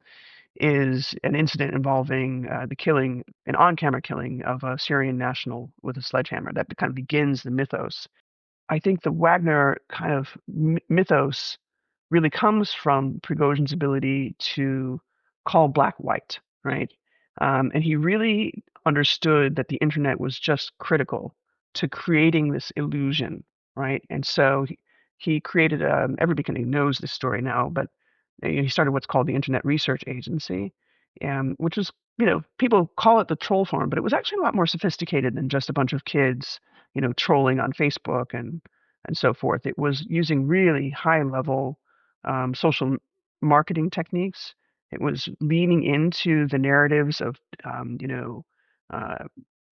is an incident involving uh, the killing, an on-camera killing of a Syrian national with a sledgehammer. That kind of begins the mythos. I think the Wagner kind of mythos really comes from Prigozhin's ability to call black white, right? Um, and he really understood that the internet was just critical to creating this illusion, right? And so he, he created, um, everybody kind of knows this story now, but he started what's called the Internet Research Agency, um, which was, you know, people call it the troll farm, but it was actually a lot more sophisticated than just a bunch of kids, you know, trolling on Facebook and and so forth. It was using really high-level um, social marketing techniques. It was leaning into the narratives of, um, you know, uh,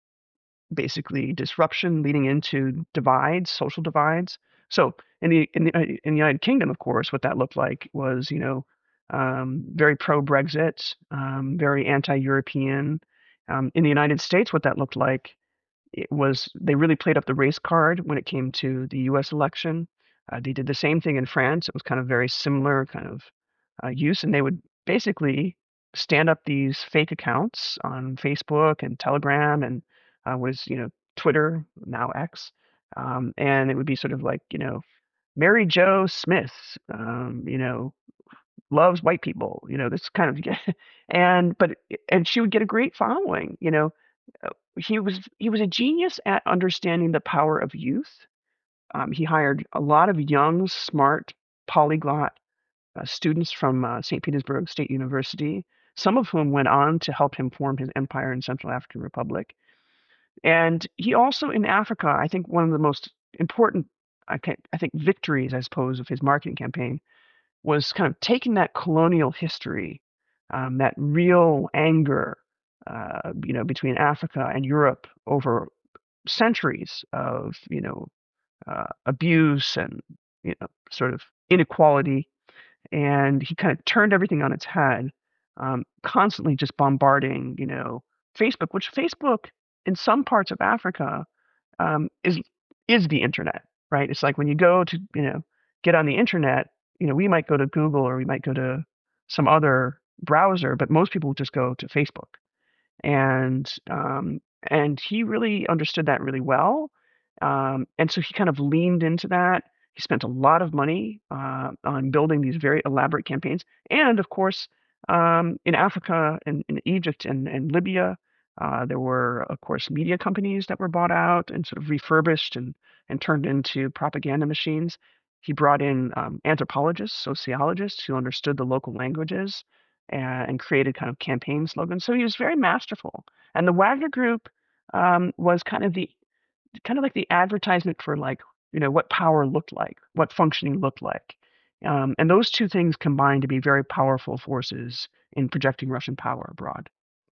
basically disruption, leading into divides, social divides. So in the in the in the United Kingdom, of course, what that looked like was, you know, um, very pro-Brexit, um, very anti-European. Um, in the United States, what that looked like, it was they really played up the race card when it came to the U S election. Uh, they did the same thing in France. It was kind of very similar kind of uh, use, and they would basically stand up these fake accounts on Facebook and Telegram and uh, was you know Twitter, now X, um, and it would be sort of like you know Mary Jo Smith, um, you know loves white people, you know this kind of and but and she would get a great following, you know. He was he was a genius at understanding the power of youth. Um, he hired a lot of young, smart, polyglot uh, students from uh, Saint Petersburg State University, some of whom went on to help him form his empire in Central African Republic. And he also, in Africa, I think one of the most important, I, can, I think, victories, I suppose, of his marketing campaign was kind of taking that colonial history, um, that real anger, uh, you know, between Africa and Europe over centuries of, you know, uh, abuse and, you know, sort of inequality. And he kind of turned everything on its head, um, constantly just bombarding, you know, Facebook, which Facebook in some parts of Africa um, is is the internet, right? It's like when you go to, you know, get on the internet, you know, we might go to Google or we might go to some other browser, but most people just go to Facebook. And um, and he really understood that really well. Um, and so he kind of leaned into that. He spent a lot of money uh, on building these very elaborate campaigns. And of course, um, in Africa and in Egypt and, and Libya, uh, there were, of course, media companies that were bought out and sort of refurbished and, and turned into propaganda machines. He brought in um, anthropologists, sociologists who understood the local languages and, and created kind of campaign slogans. So he was very masterful. And the Wagner Group um, was kind of the kind of like the advertisement for like, you know, what power looked like, what functioning looked like. Um, and those two things combined to be very powerful forces in projecting Russian power abroad.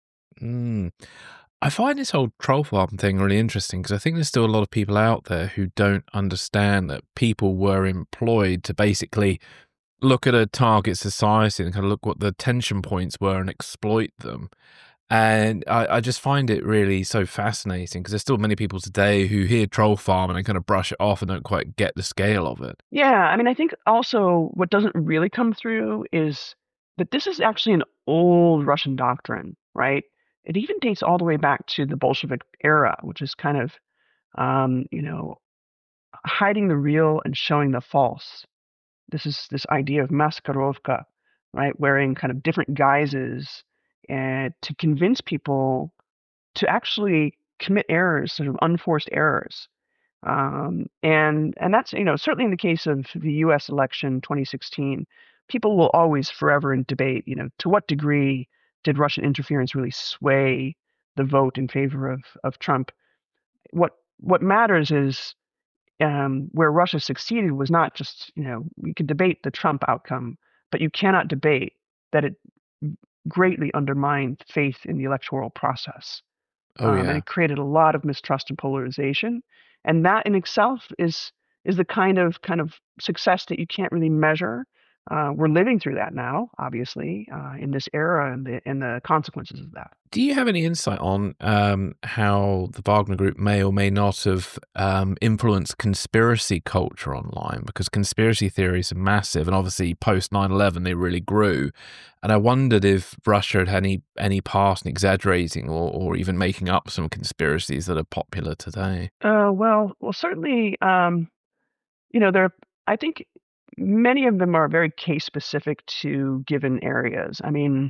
Mm. I find this whole troll farm thing really interesting because I think there's still a lot of people out there who don't understand that people were employed to basically look at a target society and kind of look what the tension points were and exploit them. And I, I just find it really so fascinating because there's still many people today who hear troll farm and they kind of brush it off and don't quite get the scale of it. Yeah, I mean, I think also what doesn't really come through is that this is actually an old Russian doctrine, right? It even dates all the way back to the Bolshevik era, which is kind of, um, you know, hiding the real and showing the false. This is this idea of maskarovka, right? Wearing kind of different guises and to convince people to actually commit errors, sort of unforced errors. Um, and and that's, you know, certainly in the case of the U S election twenty sixteen, people will always forever in debate, you know, to what degree did Russian interference really sway the vote in favor of of Trump? What what matters is um, where Russia succeeded was not just, you know, we could debate the Trump outcome, but you cannot debate that it greatly undermined faith in the electoral process. Oh, Um, yeah. and it created a lot of mistrust and polarization. And that in itself is is the kind of kind of success that you can't really measure. Uh, we're living through that now, obviously, uh, in this era, and the and the consequences of that. Do you have any insight on um, how the Wagner Group may or may not have um, influenced conspiracy culture online? Because conspiracy theories are massive, and obviously post nine eleven they really grew. And I wondered if Russia had any any part in exaggerating or, or even making up some conspiracies that are popular today. Uh, well, well, certainly, um, you know, there. I think many of them are very case specific to given areas. I mean,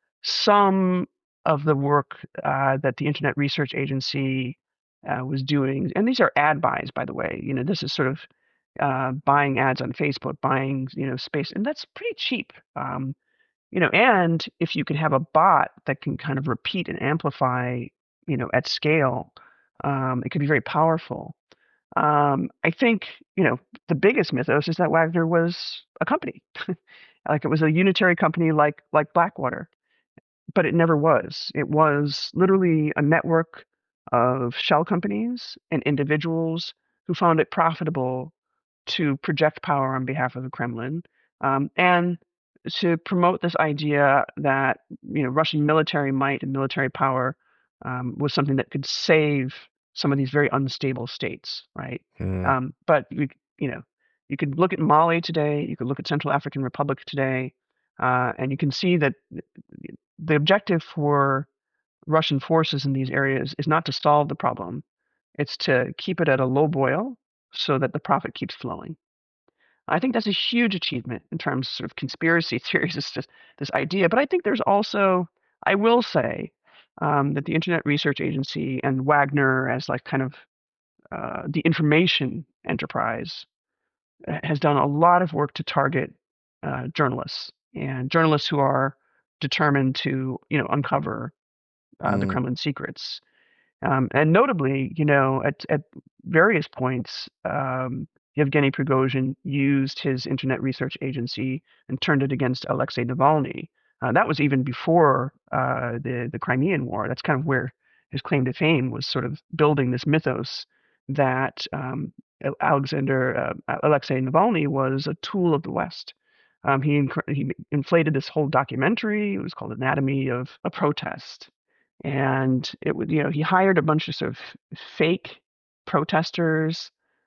some of the work uh, that the Internet Research Agency uh, was doing, and these are ad buys, by the way. You know, this is sort of uh, buying ads on Facebook, buying, you know, space, and that's pretty cheap. Um, you know, and if you can have a bot that can kind of repeat and amplify, you know, at scale, um, it could be very powerful. Um, I think, you know, the biggest mythos is that Wagner was a company, like it was a unitary company like like Blackwater, but it never was. It was literally a network of shell companies and individuals who found it profitable to project power on behalf of the Kremlin, um, and to promote this idea that, you know, Russian military might and military power um, was something that could save some of these very unstable states, right? Mm. Um, but you, you know, you could look at Mali today, you could look at Central African Republic today, uh, and you can see that the objective for Russian forces in these areas is not to solve the problem; it's to keep it at a low boil so that the profit keeps flowing. I think that's a huge achievement in terms of sort of conspiracy theories. It's just this idea, but I think there's also, I will say, um, that the Internet Research Agency and Wagner as like kind of uh, the information enterprise uh, has done a lot of work to target uh, journalists and journalists who are determined to, you know, uncover uh, the Mm. Kremlin secrets. Um, and notably, you know, at at various points, um, Yevgeny Prigozhin used his Internet Research Agency and turned it against Alexei Navalny. Uh, that was even before uh, the the Crimean War. That's kind of where his claim to fame was, sort of building this mythos that um, Alexander uh, Alexei Navalny was a tool of the West. Um, he inc- he inflated this whole documentary. It was called Anatomy of a Protest, and it would, you know, he hired a bunch of sort of fake protesters.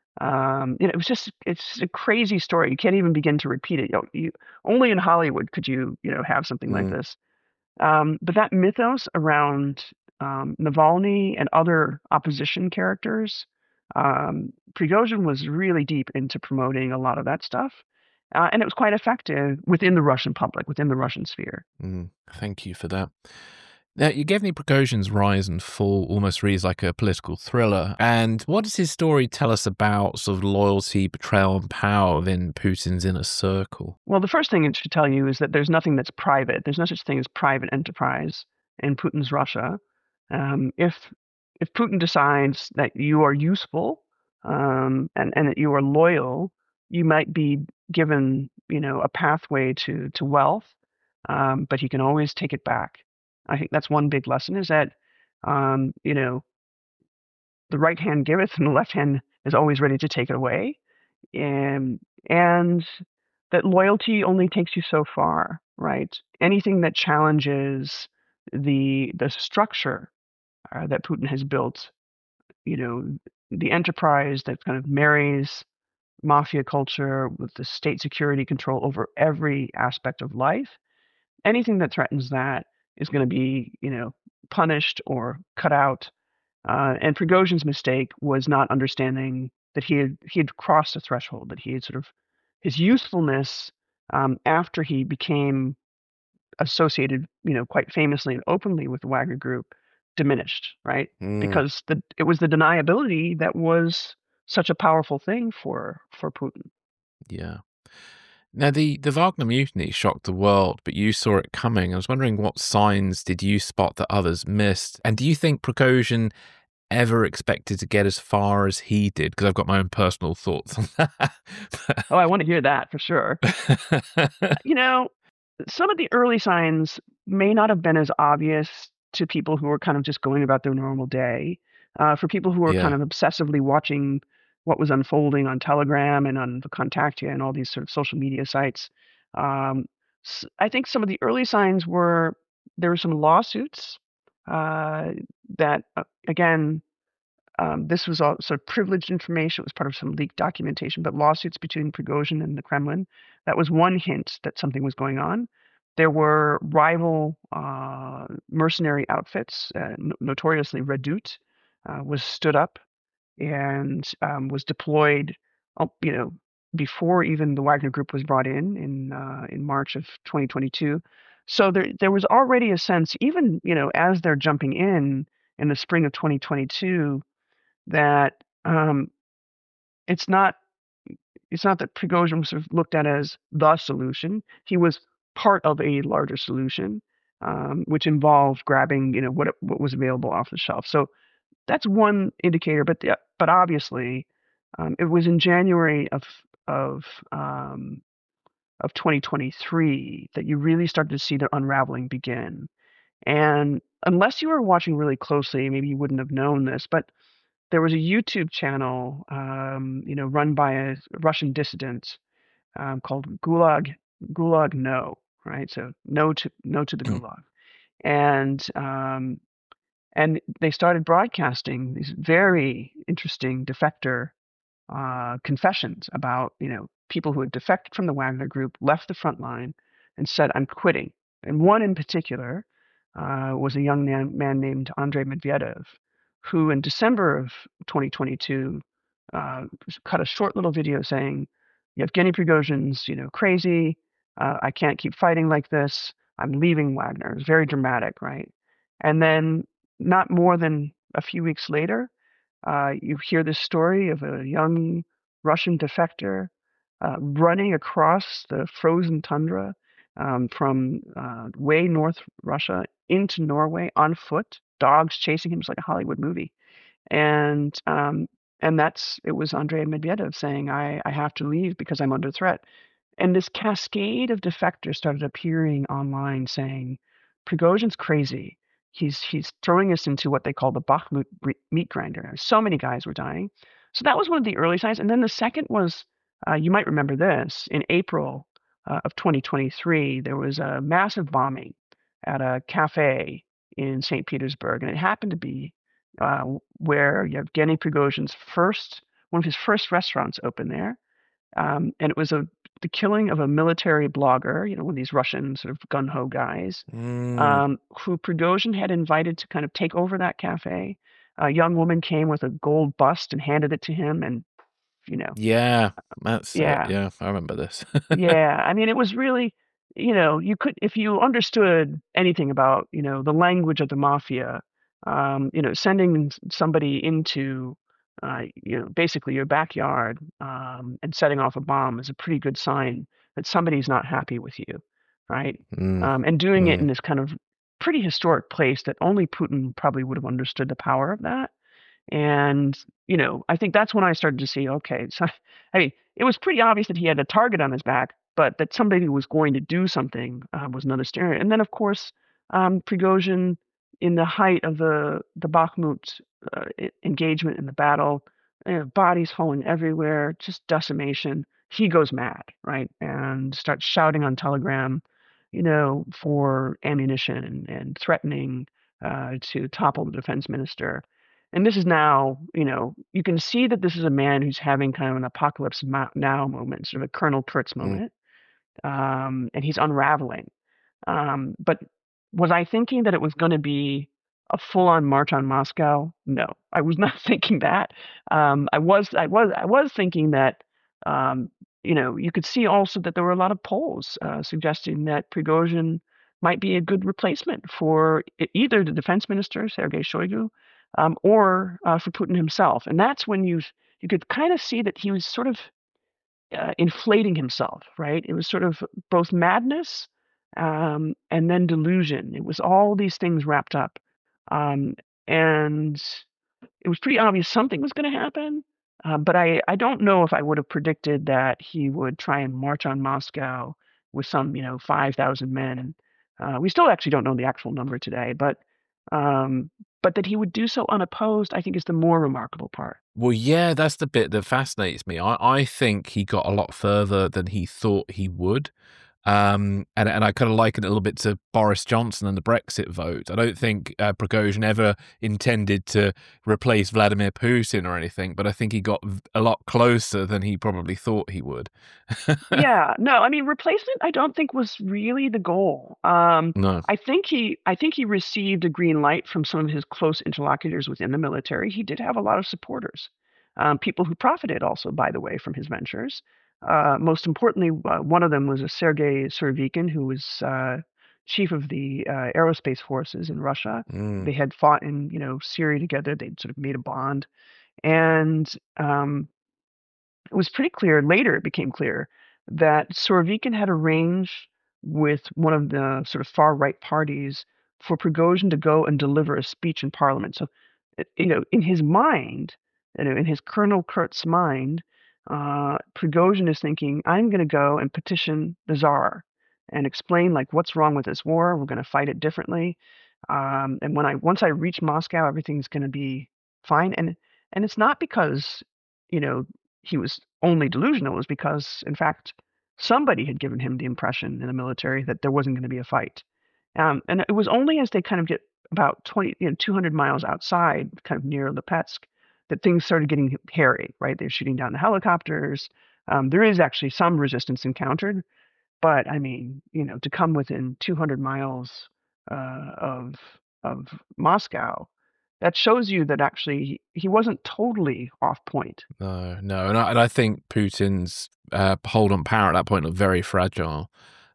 Um, you know, it was just, it's a crazy story. You can't even begin to repeat it. You, know, you only in Hollywood could you, you know, have something like Mm. this. Um, but that mythos around um, Navalny and other opposition characters, um, Prigozhin was really deep into promoting a lot of that stuff. Uh, and it was quite effective within the Russian public, within the Russian sphere. Mm. Thank you for that. Now, Yevgeny Prigozhin's rise and fall almost reads like a political thriller. And what does his story tell us about sort of loyalty, betrayal, and power within Putin's inner circle? Well, the first thing it should tell you is that there's nothing that's private. There's no such thing as private enterprise in Putin's Russia. Um, if if Putin decides that you are useful um, and and that you are loyal, you might be given, you know, a pathway to to wealth, um, but he can always take it back. I think that's one big lesson: is that um, you know, the right hand giveth and the left hand is always ready to take it away, and and that loyalty only takes you so far, right? Anything that challenges the the structure uh, that Putin has built, you know, the enterprise that kind of marries mafia culture with the state security control over every aspect of life, anything that threatens that is going to be, you know, punished or cut out. Uh, and Prigozhin's mistake was not understanding that he had he had crossed a threshold, that he had sort of his usefulness um, after he became associated, you know, quite famously and openly with the Wagner Group diminished, right? Mm, Because the it was the deniability that was such a powerful thing for for Putin. yeah. Now, the, the Wagner mutiny shocked the world, but you saw it coming. I was wondering, what signs did you spot that others missed? And do you think Prigozhin ever expected to get as far as he did? Because I've got my own personal thoughts on that. Oh, I want to hear that for sure. You know, some of the early signs may not have been as obvious to people who were kind of just going about their normal day. Uh, for people who were kind Yeah. of obsessively watching what was unfolding on Telegram and on the Contactia and all these sort of social media sites, um, s- I think some of the early signs were there were some lawsuits uh, that, uh, again, um, this was all sort of privileged information. It was part of some leaked documentation, but lawsuits between Prigozhin and the Kremlin. That was one hint that something was going on. There were rival uh, mercenary outfits, uh, n- notoriously Redoute, uh, was stood up and um, was deployed, uh, you know, before even the Wagner Group was brought in in uh, in March of twenty twenty-two. So there there was already a sense, even you know, as they're jumping in in the spring of twenty twenty-two, that um, it's not it's not that Prigozhin was sort of looked at as the solution. He was part of a larger solution, um, which involved grabbing you know what what was available off the shelf. So that's one indicator. But the, but obviously, um, it was in January of of um, of twenty twenty-three that you really started to see the unraveling begin. And unless you were watching really closely, maybe you wouldn't have known this, but there was a YouTube channel, um, you know, run by a Russian dissident um, called Gulag Gulag No, right? So no to no to the Mm. Gulag, and um, and they started broadcasting these very interesting defector uh, confessions about you know people who had defected from the Wagner Group, left the front line, and said, "I'm quitting." And one in particular uh, was a young man, man named Andrei Medvedev, who in December of twenty twenty-two uh, cut a short little video saying, "Yevgeny Prigozhin's you know crazy. Uh, I can't keep fighting like this. I'm leaving Wagner." It was very dramatic, right? And then not more than a few weeks later, uh, you hear this story of a young Russian defector uh, running across the frozen tundra um, from uh, way north Russia into Norway on foot, dogs chasing him. It's like a Hollywood movie. And um, and that's it was Andrei Medvedev saying, I, I have to leave because I'm under threat. And this cascade of defectors started appearing online saying, Prigozhin's crazy. He's he's throwing us into what they call the Bakhmut bre- meat grinder. So many guys were dying. So that was one of the early signs. And then the second was, uh, you might remember this, in April uh, of twenty twenty-three, there was a massive bombing at a cafe in Saint Petersburg. And it happened to be uh, where Yevgeny Prigozhin's first, one of his first restaurants opened there. Um, and it was a the killing of a military blogger, you know, one of these Russian sort of gun ho guys, Mm. um, who Prigozhin had invited to kind of take over that cafe. A young woman came with a gold bust and handed it to him, and you know, Yeah, that's it. yeah, Yeah, I remember this. yeah. I mean, it was really, you know, you could if you understood anything about, you know, the language of the mafia, um, you know, sending somebody into, uh, you know, basically your backyard um, and setting off a bomb is a pretty good sign that somebody's not happy with you, right? Mm, Um, and doing it in mm, this kind of pretty historic place that only Putin probably would have understood the power of that. And, you know, I think that's when I started to see, okay, so I mean, it was pretty obvious that he had a target on his back, but that somebody was going to do something uh, was another story. And then, of course, um, Prigozhin, in the height of the the Bakhmut uh, e- engagement in the battle, you know, bodies falling everywhere, just decimation. He goes mad, right, and starts shouting on Telegram, you know, for ammunition and, and threatening uh, to topple the defense minister. And this is now, you know, you can see that this is a man who's having kind of an apocalypse now moment, sort of a Colonel Kurtz moment, mm. um, and he's unraveling. Um, but was I thinking that it was going to be a full-on march on Moscow? No, I was not thinking that. Um, I was, I was, I was thinking that, um, you know, you could see also that there were a lot of polls uh, suggesting that Prigozhin might be a good replacement for either the defense minister, Sergei Shoigu, um, or uh, for Putin himself. And that's when you you could kind of see that he was sort of uh, inflating himself, right? It was sort of both madness um, and then delusion. It was all these things wrapped up. Um, and it was pretty obvious something was going to happen. Uh, but I, I don't know if I would have predicted that he would try and march on Moscow with some, you know, five thousand men. Uh, we still actually don't know the actual number today, but um, but that he would do so unopposed, I think, is the more remarkable part. Well, yeah, that's the bit that fascinates me. I, I think he got a lot further than he thought he would. Um, and, and I kind of liken it a little bit to Boris Johnson and the Brexit vote. I don't think uh, Prigozhin ever intended to replace Vladimir Putin or anything, but I think he got a lot closer than he probably thought he would. Yeah, no, I mean, replacement, I don't think was really the goal. Um, no, I think he, I think he received a green light from some of his close interlocutors within the military. He did have a lot of supporters, um, people who profited also, by the way, from his ventures. Uh, most importantly, uh, one of them was a Sergei Surovikin, who was uh, chief of the uh, aerospace forces in Russia. Mm. They had fought in, you know, Syria together. They'd sort of made a bond, and um, it was pretty clear. Later, it became clear that Surovikin had arranged with one of the sort of far right parties for Prigozhin to go and deliver a speech in Parliament. So, you know, in his mind, you know, in his Colonel Kurtz mind. Uh, Prigozhin is thinking, I'm going to go and petition the Tsar and explain like what's wrong with this war. We're going to fight it differently. Um, and when I once I reach Moscow, everything's going to be fine. And and it's not because, you know, he was only delusional. It was because, in fact, somebody had given him the impression in the military that there wasn't going to be a fight. Um, and it was only as they kind of get about twenty, you know, two hundred miles outside, kind of near Lipetsk, that things started getting hairy, right? They're shooting down the helicopters. Um, there is actually some resistance encountered, but I mean, you know, to come within two hundred miles uh, of of Moscow, that shows you that actually he, he wasn't totally off point. No, no, and I, and I think Putin's uh, hold on power at that point looked very fragile.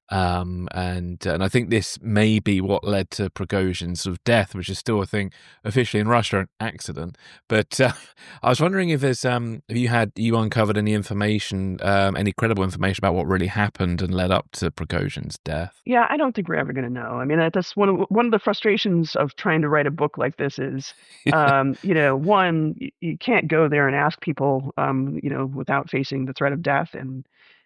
Um, and and I think this may be what led to Prigozhin's sort of death, which is still a thing officially in Russia, an accident. But uh, I was wondering if there's um, if you had you uncovered any information, um, any credible information about what really happened and led up to Prigozhin's death. Yeah, I don't think we're ever going to know. I mean, that's one of one of the frustrations of trying to write a book like this is, um, you know, one, you, you can't go there and ask people, um, you know, without facing the threat of death. And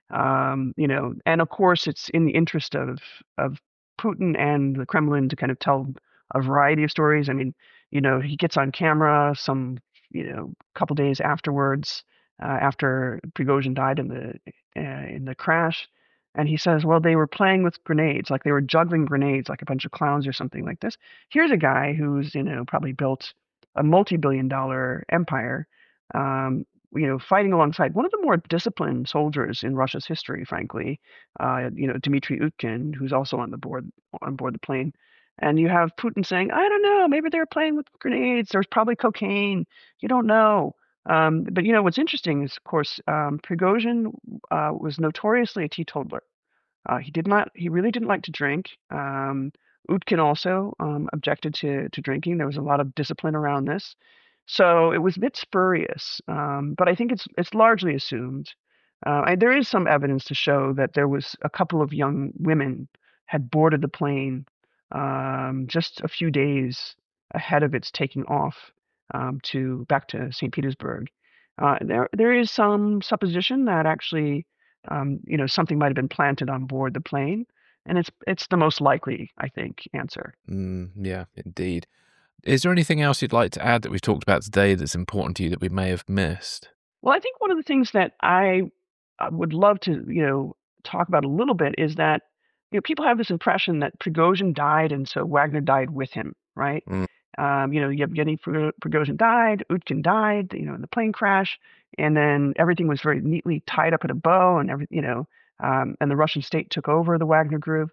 Um, you know, and of course, it's in the interest of of Putin and the Kremlin to kind of tell a variety of stories. I mean, you know, he gets on camera some, you know, couple days afterwards, uh, after Prigozhin died in the uh, in the crash, and he says, "Well, they were playing with grenades, like they were juggling grenades, like a bunch of clowns or something like this." Here's a guy who's, you know, probably built a multi-billion-dollar empire. Um, you know, fighting alongside one of the more disciplined soldiers in Russia's history, frankly, uh, you know, Dmitry Utkin, who's also on the board on board the plane. And you have Putin saying, I don't know, maybe they were playing with grenades. There's probably cocaine. You don't know. Um, but, you know, what's interesting is, of course, um, Prigozhin uh, was notoriously a teetotaler. Uh, he did not, he really didn't like to drink. Um, Utkin also um, objected to, to drinking. There was a lot of discipline around this. So it was a bit spurious, um, but I think it's it's largely assumed. Uh, I, there is some evidence to show that there was a couple of young women had boarded the plane um, just a few days ahead of its taking off um, to back to Saint Petersburg. Uh, there there is some supposition that actually um, you know something might have been planted on board the plane, and it's it's the most likely, I think, answer. Mm, yeah, indeed. Is there anything else you'd like to add that we've talked about today that's important to you that we may have missed? Well, I think one of the things that I would love to, you know, talk about a little bit is that, you know, people have this impression that Prigozhin died, and so Wagner died with him, right? Mm. Um, you know, Yevgeny Prigozhin died, Utkin died, you know, in the plane crash, and then everything was very neatly tied up in a bow, and every, you know, um, and the Russian state took over the Wagner Group.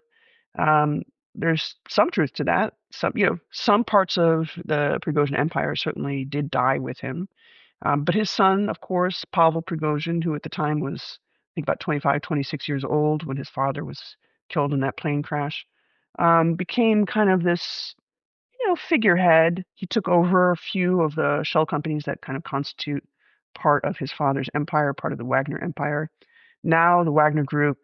Um, there's some truth to that. Some, you know, some parts of the Prigozhin empire certainly did die with him. Um, but his son, of course, Pavel Prigozhin, who at the time was, I think, about twenty-five, twenty-six years old when his father was killed in that plane crash, um, became kind of this, you know, figurehead. He took over a few of the shell companies that kind of constitute part of his father's empire, part of the Wagner empire. Now the Wagner Group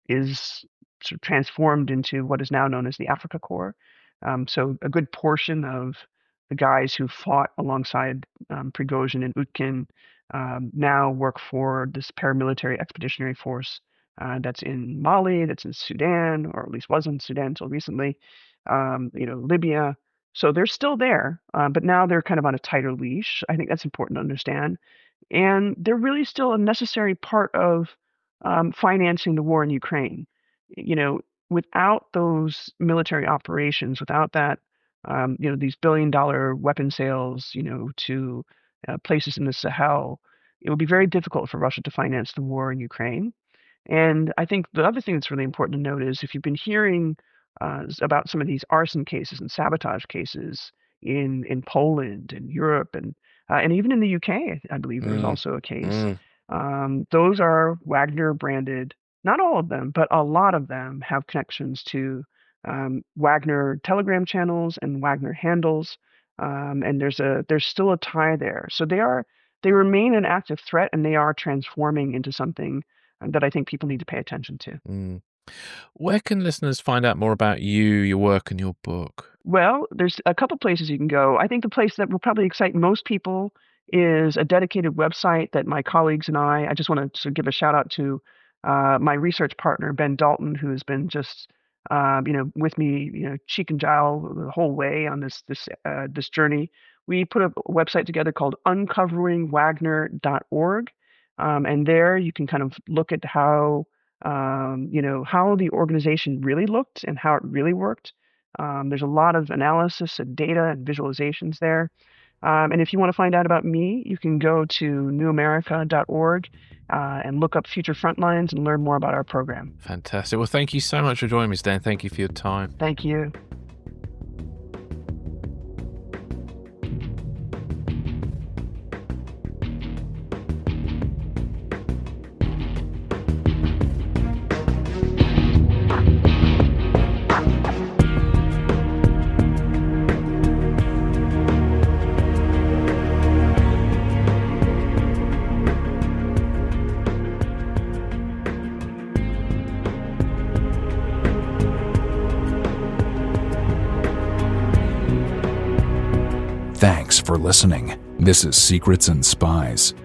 is sort of transformed into what is now known as the Afrika Korps. Um, so a good portion of the guys who fought alongside um, Prigozhin and Utkin um, now work for this paramilitary expeditionary force uh, that's in Mali, that's in Sudan, or at least was in Sudan until recently, um, you know, Libya. So they're still there, uh, but now they're kind of on a tighter leash. I think that's important to understand. And they're really still a necessary part of um, financing the war in Ukraine. You know, without those military operations, without that, Um, you know, these billion dollar weapon sales, you know, to uh, places in the Sahel, it would be very difficult for Russia to finance the war in Ukraine. And I think the other thing that's really important to note is if you've been hearing uh, about some of these arson cases and sabotage cases in, in Poland and Europe and uh, and even in the U K, I, I believe mm. there's also a case. Mm. Um, those are Wagner branded. Not all of them, but a lot of them have connections to Um, Wagner Telegram channels and Wagner handles, um, and there's a there's still a tie there. So they are they remain an active threat, and they are transforming into something that I think people need to pay attention to. Mm. Where can listeners find out more about you, your work, and your book? Well, there's a couple places you can go. I think the place that will probably excite most people is a dedicated website that my colleagues and I. I just want to give a shout out to uh, my research partner Ben Dalton, who has been just Um, you know, with me, you know, cheek and jowl the whole way on this this uh, this journey. We put a website together called uncovering wagner dot org, um, and there you can kind of look at how um, you know how the organization really looked and how it really worked. Um, there's a lot of analysis and data and visualizations there. Um, and if you want to find out about me, you can go to new america dot org uh, and look up Future Frontlines and learn more about our program. Fantastic. Well, thank you so much for joining me today, and thank you for your time. Thank you. Thanks for listening. This is Secrets and Spies.